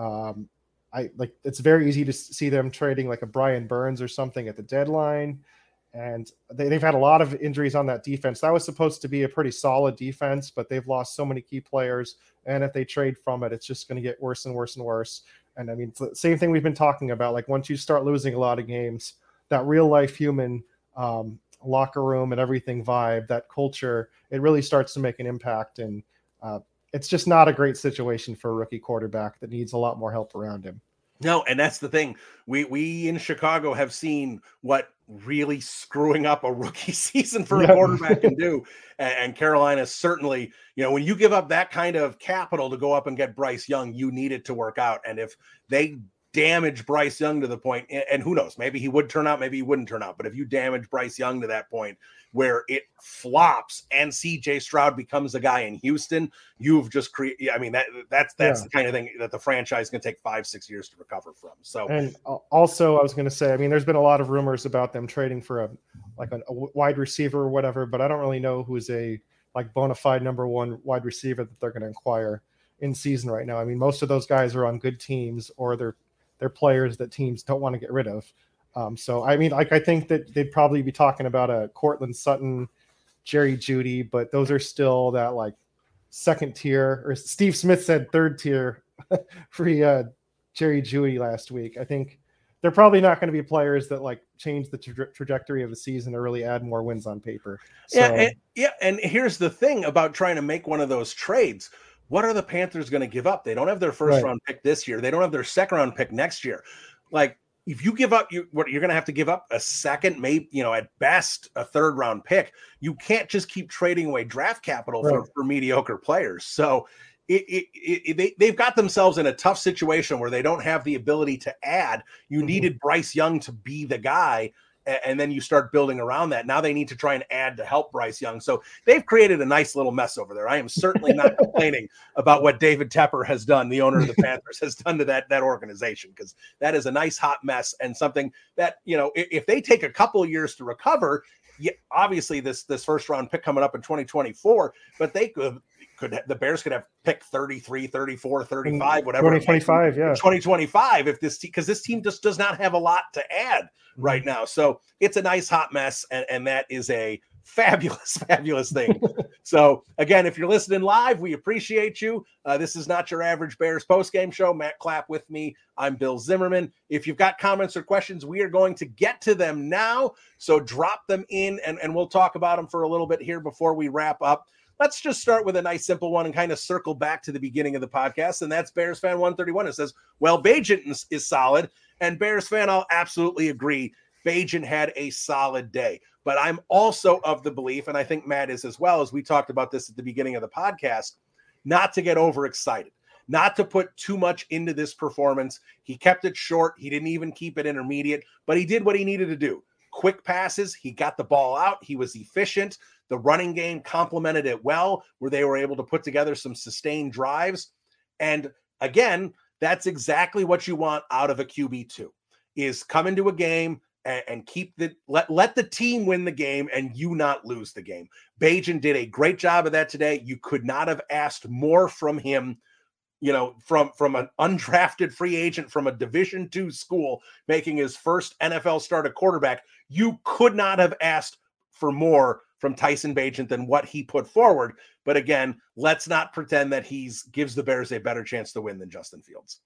E: It's very easy to see them trading like a Brian Burns or something at the deadline. And they've had a lot of injuries on that defense. That was supposed to be a pretty solid defense, but they've lost so many key players. And if they trade from it, it's just going to get worse and worse and worse. And I mean, it's the same thing we've been talking about. Like once you start losing a lot of games, that real life human locker room and everything vibe, that culture, it really starts to make an impact. And it's just not a great situation for a rookie quarterback that needs a lot more help around him.
D: No, and that's the thing. We in Chicago have seen what really screwing up a rookie season for a quarterback can do. And Carolina certainly, when you give up that kind of capital to go up and get Bryce Young, you need it to work out. And if they damage Bryce Young to the point, and who knows, maybe he would turn out, maybe he wouldn't turn out. But if you damage Bryce Young to that point where it flops and CJ Stroud becomes a guy in Houston, you've just created, I mean, that's the kind of thing that the franchise can take 5-6 years to recover from. So,
E: and also I was going to say, I mean, there's been a lot of rumors about them trading for like a wide receiver or whatever, but I don't really know who's a like bona fide number one wide receiver that they're going to acquire in season right now. I mean, most of those guys are on good teams, or they're players that teams don't want to get rid of. So, I mean, like, I think that they'd probably be talking about a Cortland Sutton, Jerry Jeudy, but those are still that like second tier, or Steve Smith said third tier free Jerry Jeudy last week. I think they're probably not going to be players that like change the trajectory of the season or really add more wins on paper. So,
D: and here's the thing about trying to make one of those trades. What are the Panthers going to give up? They don't have their first round pick this year. They don't have their second round pick next year. Like, if you give up, you're going to have to give up a second, maybe, at best a third round pick. You can't just keep trading away draft capital for mediocre players. So they've got themselves in a tough situation where they don't have the ability to add. You needed Bryce Young to be the guy, and then you start building around that. Now they need to try and add to help Bryce Young. So they've created a nice little mess over there. I am certainly not complaining about what David Tepper has done, the owner of the Panthers, has done to that organization, because that is a nice hot mess, and something that, if they take a couple of years to recover, obviously this first round pick coming up in 2024, but they the Bears could have pick 33, 34, 35, whatever.
E: 2025,
D: 2025, because this team just does not have a lot to add right now. So it's a nice hot mess, and that is a fabulous, fabulous thing. So again, if you're listening live, we appreciate you. This is Not Your Average Bears postgame show. Matt Clapp with me. I'm Bill Zimmerman. If you've got comments or questions, we are going to get to them now. So drop them in, and we'll talk about them for a little bit here before we wrap up. Let's just start with a nice simple one and kind of circle back to the beginning of the podcast. And that's Bears fan 131. It says, well, Bagent is solid. And Bears fan, I'll absolutely agree. Bagent had a solid day. But I'm also of the belief, and I think Matt is as well, as we talked about this at the beginning of the podcast, not to get overexcited, not to put too much into this performance. He kept it short. He didn't even keep it intermediate, but he did what he needed to do. Quick passes. He got the ball out. He was efficient. The running game complemented it well, where they were able to put together some sustained drives. And again, that's exactly what you want out of a QB2, is come into a game and keep let the team win the game and you not lose the game. Bagent did a great job of that today. You could not have asked more from him, from an undrafted free agent from a Division II school making his first NFL start at quarterback. You could not have asked for more from Tyson Bagent than what he put forward. But again, let's not pretend that gives the Bears a better chance to win than Justin Fields.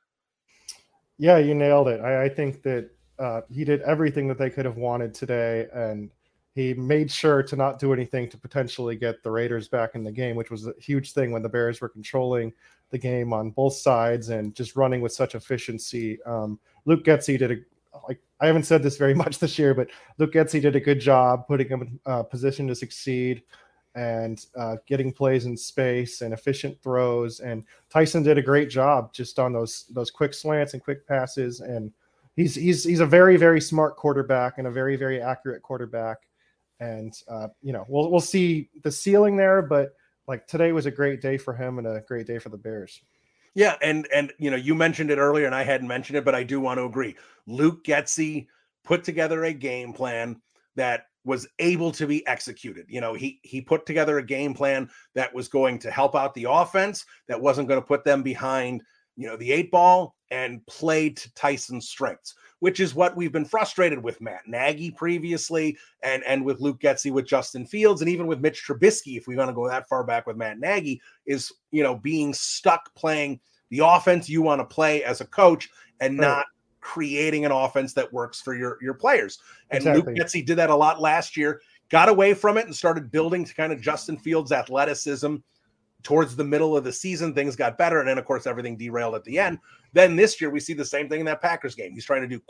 E: Yeah, you nailed it. I think that he did everything that they could have wanted today, and he made sure to not do anything to potentially get the Raiders back in the game, which was a huge thing when the Bears were controlling the game on both sides and just running with such efficiency. Luke Getsy did I haven't said this very much this year, but Luke Getsy did a good job putting him in position to succeed and getting plays in space and efficient throws. And Tyson did a great job just on those quick slants and quick passes. And he's a very, very smart quarterback and a very, very accurate quarterback. And we'll see the ceiling there, but like today was a great day for him and a great day for the Bears.
D: Yeah, and you mentioned it earlier, and I hadn't mentioned it, but I do want to agree. Luke Getsy put together a game plan that was able to be executed. He put together a game plan that was going to help out the offense, that wasn't going to put them behind, the 8 ball, and play to Tyson's strengths, which is what we've been frustrated with Matt Nagy previously, and with Luke Getsy, with Justin Fields, and even with Mitch Trubisky, if we want to go that far back with Matt Nagy, is, being stuck playing the offense you want to play as a coach and not creating an offense that works for your players. And exactly. Luke Getsy did that a lot last year, got away from it and started building to kind of Justin Fields' athleticism. Towards the middle of the season, things got better. And then, of course, everything derailed at the end. Then this year, we see the same thing in that Packers game. He's trying to do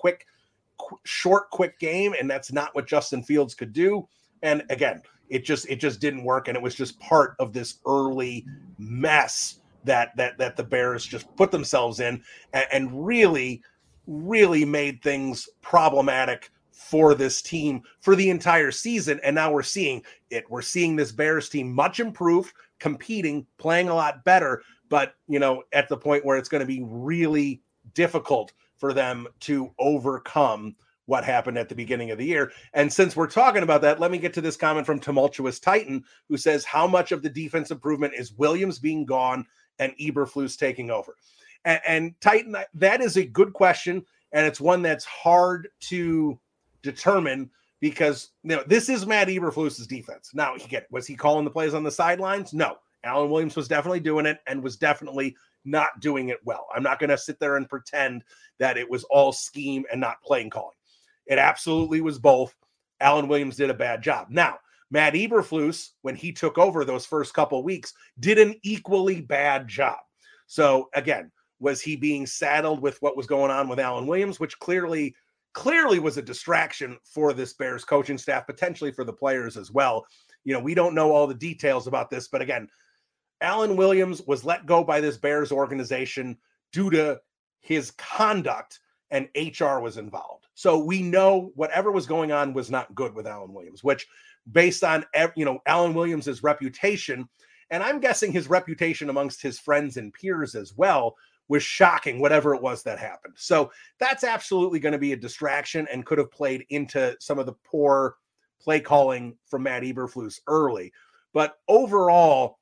D: short, quick game, and that's not what Justin Fields could do. And again, it just didn't work. And it was just part of this early mess that the Bears just put themselves in and really, really made things problematic for this team for the entire season. And now we're seeing it. We're seeing this Bears team much improved, competing, playing a lot better, but at the point where it's going to be really difficult for them to overcome what happened at the beginning of the year. And since we're talking about that, let me get to this comment from Tumultuous Titan, who says, how much of the defense improvement is Williams being gone and Eberflus taking over? And Titan, that is a good question. And it's one that's hard to determine because, this is Matt Eberflus's defense. Now, was he calling the plays on the sidelines? No. Alan Williams was definitely doing it and was definitely not doing it well. I'm not going to sit there and pretend that it was all scheme and not playing calling. It absolutely was both. Alan Williams did a bad job. Now, Matt Eberflus, when he took over those first couple of weeks, did an equally bad job. So again, was he being saddled with what was going on with Alan Williams, which clearly was a distraction for this Bears coaching staff, potentially for the players as well. We don't know all the details about this, but again, Alan Williams was let go by this Bears organization due to his conduct, and HR was involved. So we know whatever was going on was not good with Alan Williams, which based on, Alan Williams's reputation, and I'm guessing his reputation amongst his friends and peers as well, was shocking, whatever it was that happened. So that's absolutely going to be a distraction and could have played into some of the poor play calling from Matt Eberflus early. But overall,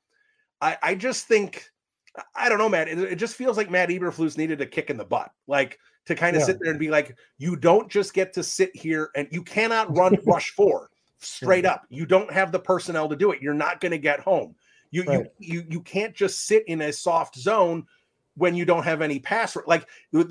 D: I just think, I don't know, Matt, it just feels like Matt Eberflus needed a kick in the butt, like to kind of sit there and be like, you don't just get to sit here and you cannot rush 4 straight up. You don't have the personnel to do it. You're not going to get home. You can't just sit in a soft zone when you don't have any pass. Like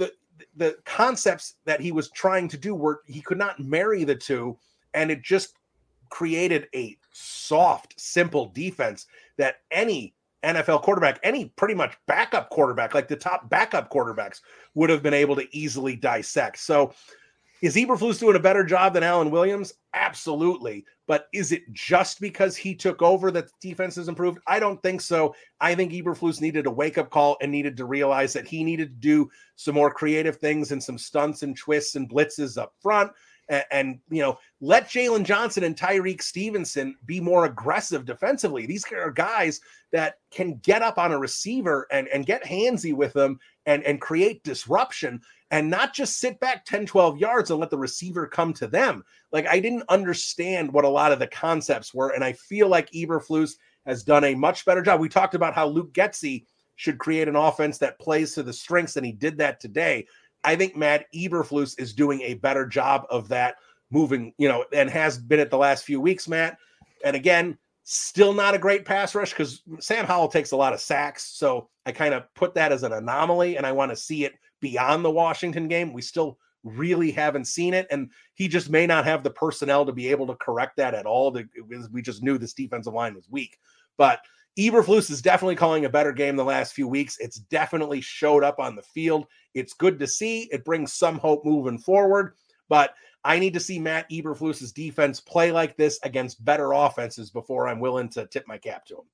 D: the concepts that he was trying to do were, he could not marry the two, and it just created a soft, simple defense that any NFL quarterback, any pretty much backup quarterback, like the top backup quarterbacks, would have been able to easily dissect. So is Eberflus doing a better job than Alan Williams? Absolutely. But is it just because he took over that the defense has improved? I don't think so. I think Eberflus needed a wake-up call and needed to realize that he needed to do some more creative things and some stunts and twists and blitzes up front. And let Jalen Johnson and Tyreek Stevenson be more aggressive defensively. These are guys that can get up on a receiver and get handsy with them and create disruption and not just sit back 10, 12 yards and let the receiver come to them. Like, I didn't understand what a lot of the concepts were, and I feel like Eberflus has done a much better job. We talked about how Luke Getsy should create an offense that plays to the strengths, and he did that today. I think Matt Eberflus is doing a better job of that moving, and has been it the last few weeks, Matt. And again, still not a great pass rush because Sam Howell takes a lot of sacks. So I kind of put that as an anomaly, and I want to see it beyond the Washington game. We still really haven't seen it, and he just may not have the personnel to be able to correct that at all. We just knew this defensive line was weak. But Eberflus is definitely calling a better game the last few weeks. It's definitely showed up on the field. It's good to see. It brings some hope moving forward. But I need to see Matt Eberflus's defense play like this against better offenses before I'm willing to tip my cap to him.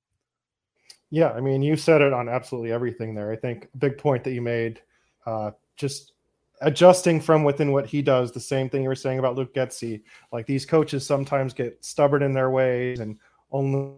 E: Yeah, I mean, you said it on absolutely everything there. I think a big point that you made, just adjusting from within what he does, the same thing you were saying about Luke Getsy. Like, these coaches sometimes get stubborn in their ways and only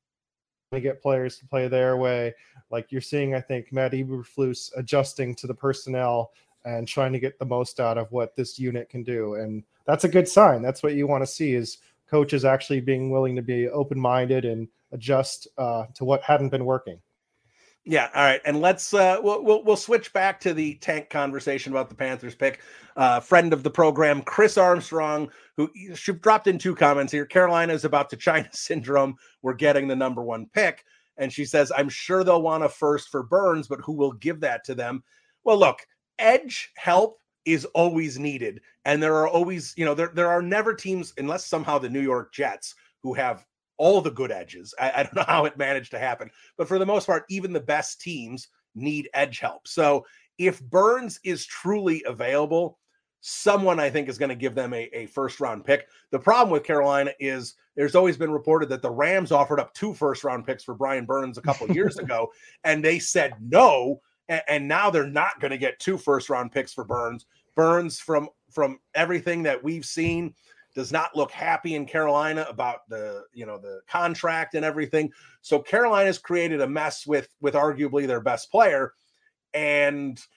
E: get players to play their way. Like you're seeing, I think, Matt Eberflus adjusting to the personnel and trying to get the most out of what this unit can do. And that's a good sign. That's what you want to see, is coaches actually being willing to be open-minded and adjust to what hadn't been working.
D: Yeah. All right. And let's we'll switch back to the tank conversation about the Panthers pick. Friend of the program, Chris Armstrong, who dropped in 2 comments here. Carolina is about to China syndrome. We're getting the number 1 pick. And she says, I'm sure they'll want a first for Burns, but who will give that to them? Well, look, edge help is always needed. And there are always, there are never teams, unless somehow the New York Jets, who have all the good edges. I don't know how it managed to happen, but for the most part, even the best teams need edge help. So if Burns is truly available, someone I think is going to give them a first-round pick. The problem with Carolina is there's always been reported that the Rams offered up 2 first-round picks for Brian Burns a couple of years ago, and they said no, and now they're not going to get 2 first-round picks for Burns. Burns, from everything that we've seen, does not look happy in Carolina about the contract and everything. So Carolina's created a mess with arguably their best player. And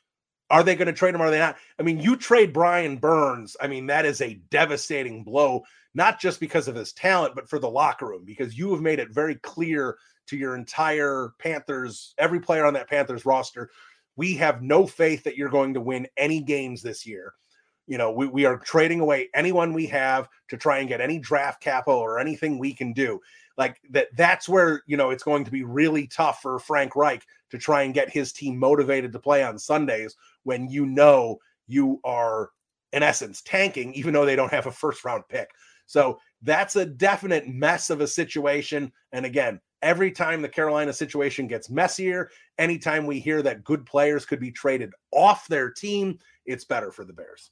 D: Are they going to trade him? Are they not? I mean, you trade Brian Burns. I mean, that is a devastating blow, not just because of his talent, but for the locker room, because you have made it very clear to your entire Panthers, every player on that Panthers roster, we have no faith that you're going to win any games this year. You know, we are trading away anyone we have to try and get any draft capital or anything we can do. Like that's where, you know, it's going to be really tough for Frank Reich to try and get his team motivated to play on Sundays when you know you are, in essence, tanking, even though they don't have a first-round pick. So that's a definite mess of a situation. And again, every time the Carolina situation gets messier, anytime we hear that good players could be traded off their team, it's better for the Bears.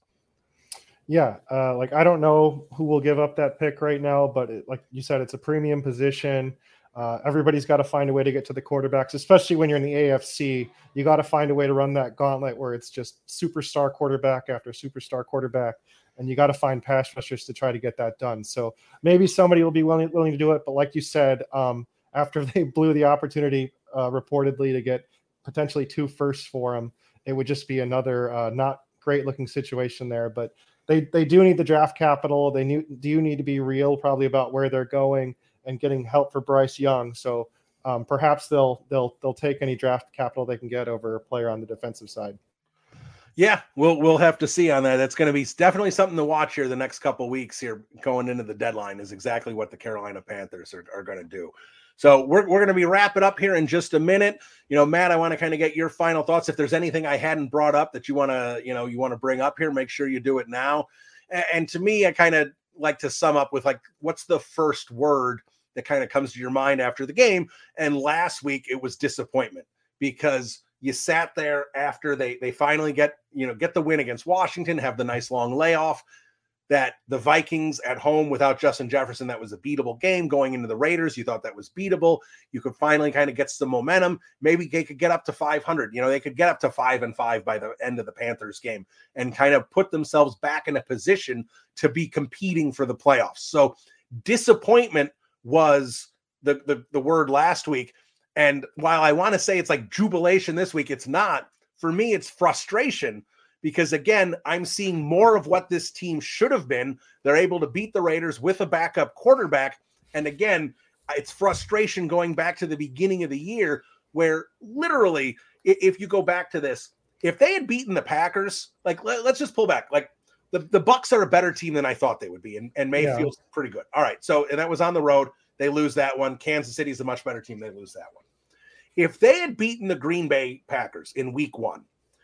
E: Yeah, like I don't know who will give up that pick right now, but like you said, it's a premium position. Everybody's got to find a way to get to the quarterbacks, especially when you're in the AFC. You got to find a way to run that gauntlet where it's just superstar quarterback after superstar quarterback, and you got to find pass rushers to try to get that done. So maybe somebody will be willing to do it, but like you said, after they blew the opportunity reportedly to get potentially 2 firsts for him, it would just be another not great looking situation there. But they do need the draft capital. They do need to be real probably about where they're going and getting help for Bryce Young. So perhaps they'll take any draft capital they can get over a player on the defensive side.
D: Yeah, we'll have to see on that. That's going to be definitely something to watch here the next couple of weeks here going into the deadline, is exactly what the Carolina Panthers are going to do. So we're going to be wrapping up here in just a minute. You know, Matt, I want to kind of get your final thoughts. If there's anything I hadn't brought up that you want to bring up here, make sure you do it now. And to me, I kind of like to sum up with like, what's the first word that kind of comes to your mind after the game? And last week it was disappointment, because you sat there after they finally get the win against Washington, have the nice long layoff, that the Vikings at home without Justin Jefferson, that was a beatable game. Going into the Raiders, you thought that was beatable. You could finally kind of get some momentum. Maybe they could get up to 500. You know, they could get up to 5-5 by the end of the Panthers game and kind of put themselves back in a position to be competing for the playoffs. So disappointment was the word last week. And while I want to say it's like jubilation this week, it's not. For me, it's frustration. Because, again, I'm seeing more of what this team should have been. They're able to beat the Raiders with a backup quarterback. And, again, it's frustration going back to the beginning of the year where literally, if you go back to this, if they had beaten the Packers, like let's just pull back. Like the Bucks are a better team than I thought they would be. And Mayfield's pretty good. All right. So, and that was on the road. They lose that one. Kansas City is a much better team. They lose that one. If they had beaten the Green Bay Packers in week 1,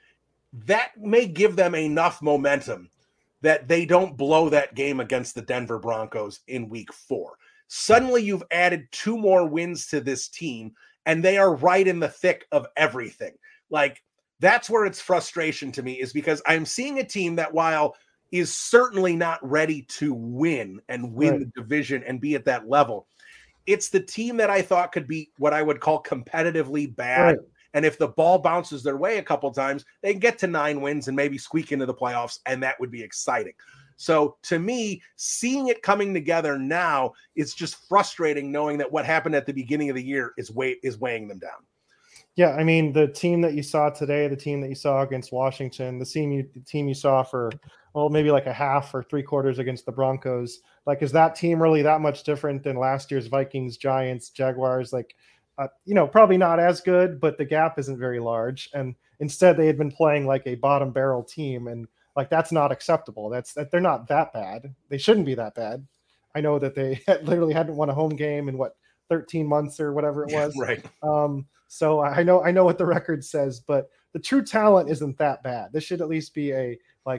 D: that may give them enough momentum that they don't blow that game against the Denver Broncos in week 4. Suddenly you've added 2 more wins to this team, and they are right in the thick of everything. Like, that's where it's frustration to me, is because I'm seeing a team that, while is certainly not ready to win the division and be at that level, it's the team that I thought could be what I would call competitively bad. Right. And if the ball bounces their way a couple times, they can get to 9 wins and maybe squeak into the playoffs, and that would be exciting. So to me, seeing it coming together now, it's just frustrating knowing that what happened at the beginning of the year is weighing them down.
E: Yeah, I mean, the team that you saw today, the team that you saw against Washington, the team you saw for, maybe like a half or 3/4 against the Broncos, like, is that team really that much different than last year's Vikings, Giants, Jaguars? Like, probably not as good, but the gap isn't very large. And instead they had been playing like a bottom barrel team. And like, that's not acceptable. They're not that bad. They shouldn't be that bad. I know that they literally hadn't won a home game in 13 months or whatever it was.
D: Right.
E: So I know what the record says, but the true talent isn't that bad. This should at least be an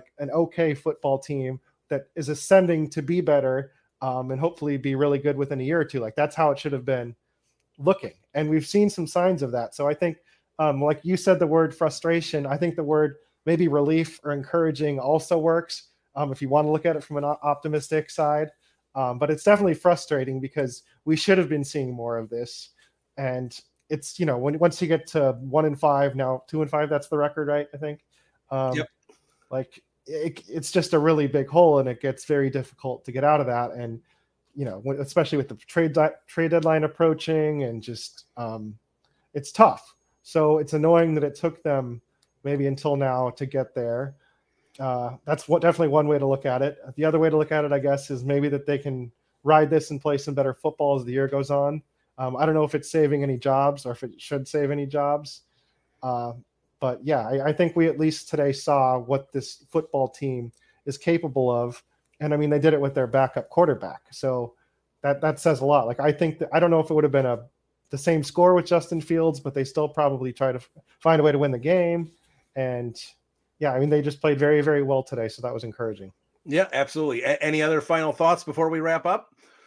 E: okay football team that is ascending to be better, and hopefully be really good within a year or two. Like, that's how it should have been looking. And we've seen some signs of that. So I think, like you said, the word frustration, I think the word maybe relief or encouraging also works, if you want to look at it from an optimistic side. But it's definitely frustrating because we should have been seeing more of this. And it's, once you get to 1-5, now 2-5, that's the record, right? I think.
D: Yep.
E: Like it's just a really big hole, and it gets very difficult to get out of that. And, especially with the trade deadline approaching, and just it's tough. So it's annoying that it took them maybe until now to get there. That's definitely one way to look at it. The other way to look at it, I guess, is maybe that they can ride this and play some better football as the year goes on. I don't know if it's saving any jobs or if it should save any jobs. But yeah, I think we at least today saw what this football team is capable of. And I mean, they did it with their backup quarterback. So that says a lot. Like, I think that, I don't know if it would have been the same score with Justin Fields, but they still probably try to find a way to win the game. And yeah, I mean, they just played very, very well today. So that was encouraging.
D: Yeah, absolutely. Any other final thoughts before we wrap up?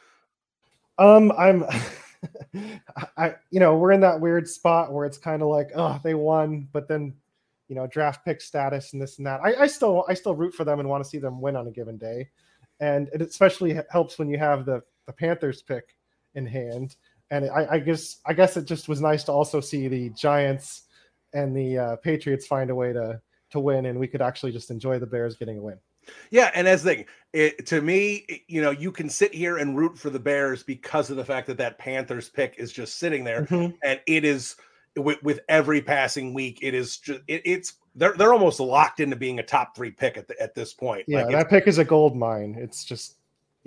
E: We're in that weird spot where it's kind of like, oh, they won, but then, draft pick status and this and that. I still root for them and want to see them win on a given day. And it especially helps when you have the Panthers pick in hand. And I guess it just was nice to also see the Giants and the Patriots find a way to win, and we could actually just enjoy the Bears getting a win.
D: Yeah, and as the thing, to me, you can sit here and root for the Bears because of the fact that Panthers pick is just sitting there, and it is with every passing week, it is just they're almost locked into being a top 3 pick at this point.
E: Yeah, like, that pick is a gold mine. It's just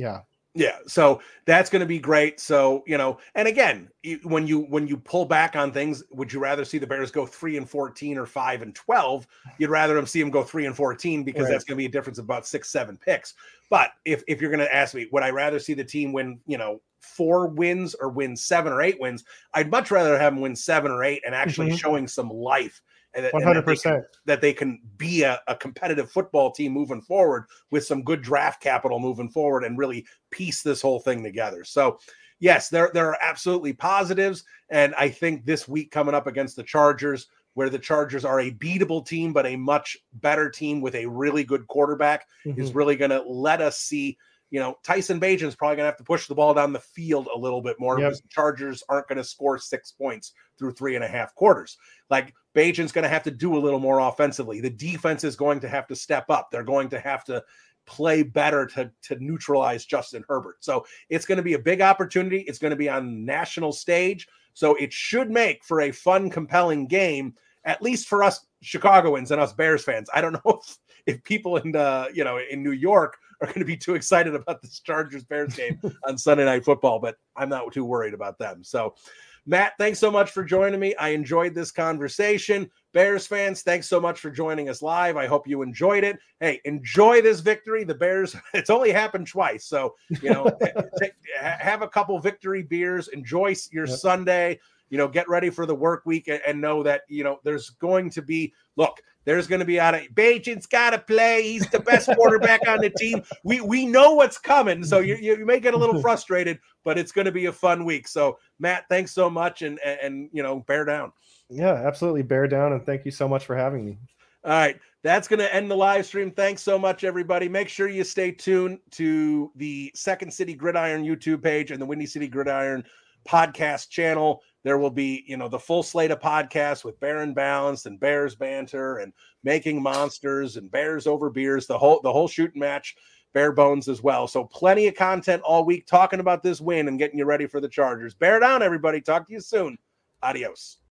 E: Yeah, so that's going to be great. So, and again, when you pull back on things, would you rather see the Bears go 3-14 or 5-12? You'd rather them see them go 3-14 because that's going to be a difference of about 6-7 picks. But if you're going to ask me, would I rather see the team win, 4 wins or win 7 or 8 wins? I'd much rather have them win 7 or 8 and actually showing some life. And 100%
D: that they can be a competitive football team moving forward with some good draft capital moving forward and really piece this whole thing together. So yes, there are absolutely positives. And I think this week coming up against the Chargers, where the Chargers are a beatable team, but a much better team with a really good quarterback, is really going to let us see, Tyson Bagent's probably going to have to push the ball down the field a little bit more because the Chargers aren't going to score 6 points through 3.5 quarters. Like, Bagent's going to have to do a little more offensively. The defense is going to have to step up. They're going to have to play better to neutralize Justin Herbert. So it's going to be a big opportunity. It's going to be on national stage. So it should make for a fun, compelling game, at least for us Chicagoans and us Bears fans. I don't know if people in New York are going to be too excited about this Chargers-Bears game on Sunday Night Football, but I'm not too worried about them. So, Matt, thanks so much for joining me. I enjoyed this conversation. Bears fans, thanks so much for joining us live. I hope you enjoyed it. Hey, enjoy this victory. The Bears, it's only happened twice. So, have a couple victory beers, enjoy your Sunday, get ready for the work week and know that, there's going to be, Bagent's got to play. He's the best quarterback on the team. We know what's coming. So you may get a little frustrated, but it's going to be a fun week. So Matt, thanks so much. And bear down.
E: Yeah, absolutely. Bear down. And thank you so much for having me.
D: All right. That's going to end the live stream. Thanks so much, everybody. Make sure you stay tuned to the Second City Gridiron YouTube page and the Windy City Gridiron podcast channel. There will be, the full slate of podcasts with Bear and Balanced and Bears Banter and Making Monsters and Bears Over Beers, the whole shooting match, Bare Bones as well. So plenty of content all week talking about this win and getting you ready for the Chargers. Bear down, everybody. Talk to you soon. Adios.